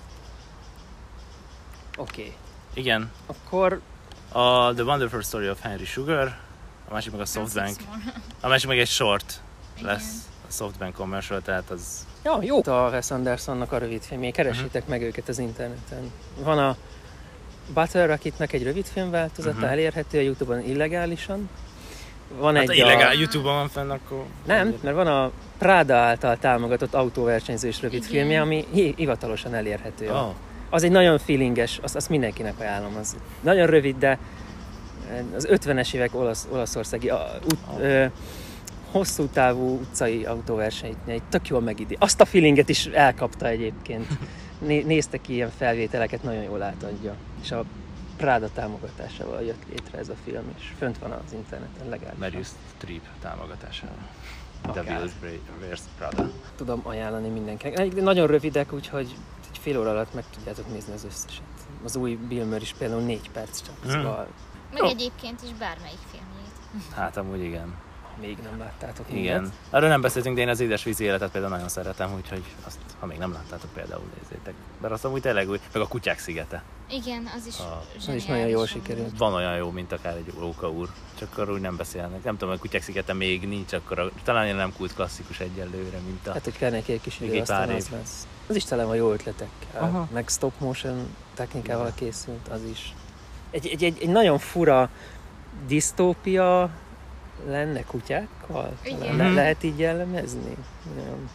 Oké. Okay. Igen. Akkor A The Wonderful Story of Henry Sugar, a másik meg a Softbank. A másik meg egy short lesz. A Softbank commercial, tehát az... ja, jó a Wes Andersonnak a rövidfilmjé, keressétek uh-huh. meg őket az interneten. Van a Butter Rocketnek egy rövidfilm változata, Mhm. uh-huh. elérhető a YouTube-on illegálisan. Van Hát egy illegál, a... YouTube-on van fenn, akkor... Nem, mert van a Prada által támogatott autóversenyzős rövidfilmje, Igen. ami hi- hivatalosan elérhető. Oh. Az egy nagyon feelinges, azt, azt mindenkinek ajánlom. Az nagyon rövid, de az ötvenes évek olasz, olaszországi a, út, Oh. ö, hosszú távú utcai autóversenyt egy tök jól megidé. Azt a feelinget is elkapta egyébként. Né, néztek ki ilyen felvételeket, nagyon jól átadja. És a Prada támogatásával jött létre ez a film, és fönt van az interneten legalábbis. Meryl Streep támogatásával. Akár. Devil Wears Prada. Tudom ajánlani mindenkinek. De nagyon rövidek, úgyhogy egy fél óra alatt meg tudjátok nézni az összeset. Az új Bill Murray is például négy perc csak. Hmm. Szóval Meg Jó. egyébként is bármelyik filmjét. Hát amúgy igen. még nem láttátok Igen. mindent. Arról nem beszéltünk, de én az édesvízi életet például nagyon szeretem, úgyhogy azt, ha még nem láttátok, például nézzétek. Mert azt amúgy tényleg új, meg a Kutyák szigete. Igen, az is A- Az is zseniális nagyon jól volt. sikerült. Van olyan jó, mint akár egy Róka úr, csak arról úgy nem beszélnek. Nem tudom, a Kutyák szigete még nincs, akkor a, talán én nem kult klasszikus egyelőre, mint a... Hát, hogy kell neki egy kis Még idő, egy pár aztán év. az lesz. Az is tele van jó ötletekkel. Aha. Meg stop motion technikával Igen. készült, az is. Egy, egy, egy, egy nagyon fura disztópia lenne kutyákkal? Igen. Le, lehet így jellemezni? Nem.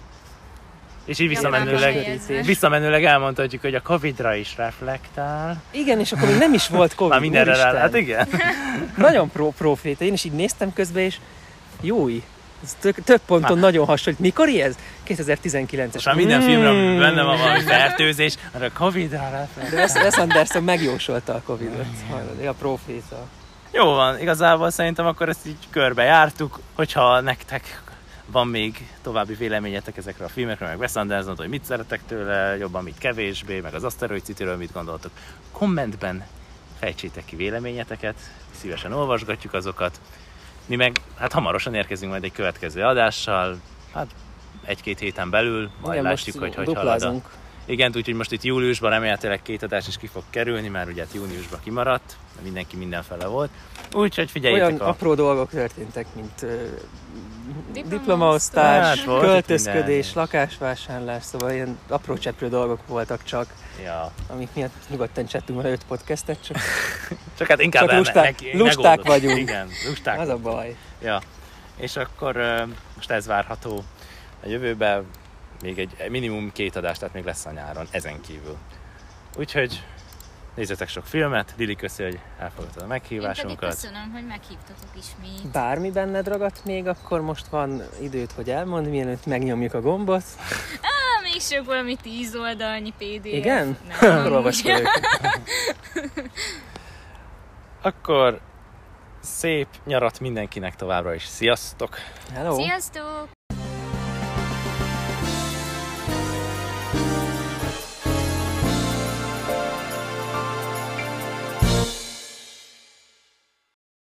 És így Japán visszamenőleg, befejezve. visszamenőleg elmondhatjuk, hogy a Covidra is reflektál. Igen, és akkor még nem is volt Covid. Már mindenre rá, úristen. hát igen. Nagyon pro, proféta. Én is így néztem közben, és jói. Ez tök, több ponton Már- nagyon hasonlít. Mikor ez? kétezer-tizenkilences. Most már minden Mm. filmben benne van valami fertőzés, mert a Covidra reflektál. De Wes, Wes Anderson megjósolta a Covidot. Hallod, a proféta. Jó van, igazából szerintem akkor ezt így körbejártuk, hogyha nektek van még további véleményetek ezekről a filmekről, meg Wes Anderson, hogy mit szeretek tőle, jobban, mit kevésbé, meg az Asteroid City-ről mit gondoltok. Kommentben fejtsétek ki véleményeteket, szívesen olvasgatjuk azokat. Mi meg hát hamarosan érkezünk majd egy következő adással, hát egy-két héten belül, majd Igen, látjuk, most hogy hogy halad a... duplázunk. Igen, úgyhogy most itt júliusban remélhetőleg két adás is ki fog kerülni, mert ugye hát júniusban kimaradt, mindenki mindenfele volt. Úgyhogy figyeljétek Olyan a... apró dolgok történtek, mint uh, Diplomaosztás. diplomaosztás, Hát, volt itt költözködés, minden. lakásvásárlás, szóval ilyen apró cseprő dolgok voltak csak, Ja. amik miatt nyugodtan csettünk már öt podcastet, csak Csak hát inkább Csak el- lusták- neki- lusták megoldott. vagyunk. Igen, lusták. az a baj. Ja. És akkor ö, most ez várható a jövőben, még egy minimum két adás, tehát még lesz a nyáron, ezen kívül. Úgyhogy nézzetek sok filmet, Lili, köszi, hogy elfogadtad a Én pedig meghívásunkat. köszönöm, hogy meghívtatok ismét. Bármi benned ragadt még, akkor most van időt, hogy elmondd, mielőtt megnyomjuk a gombot. Ah, még sok valami tíz oldalnyi pé dé ef. Igen? Nem, Akkor olvasd fel őket. Akkor szép nyarat mindenkinek továbbra is. Sziasztok! Hello! Sziasztok!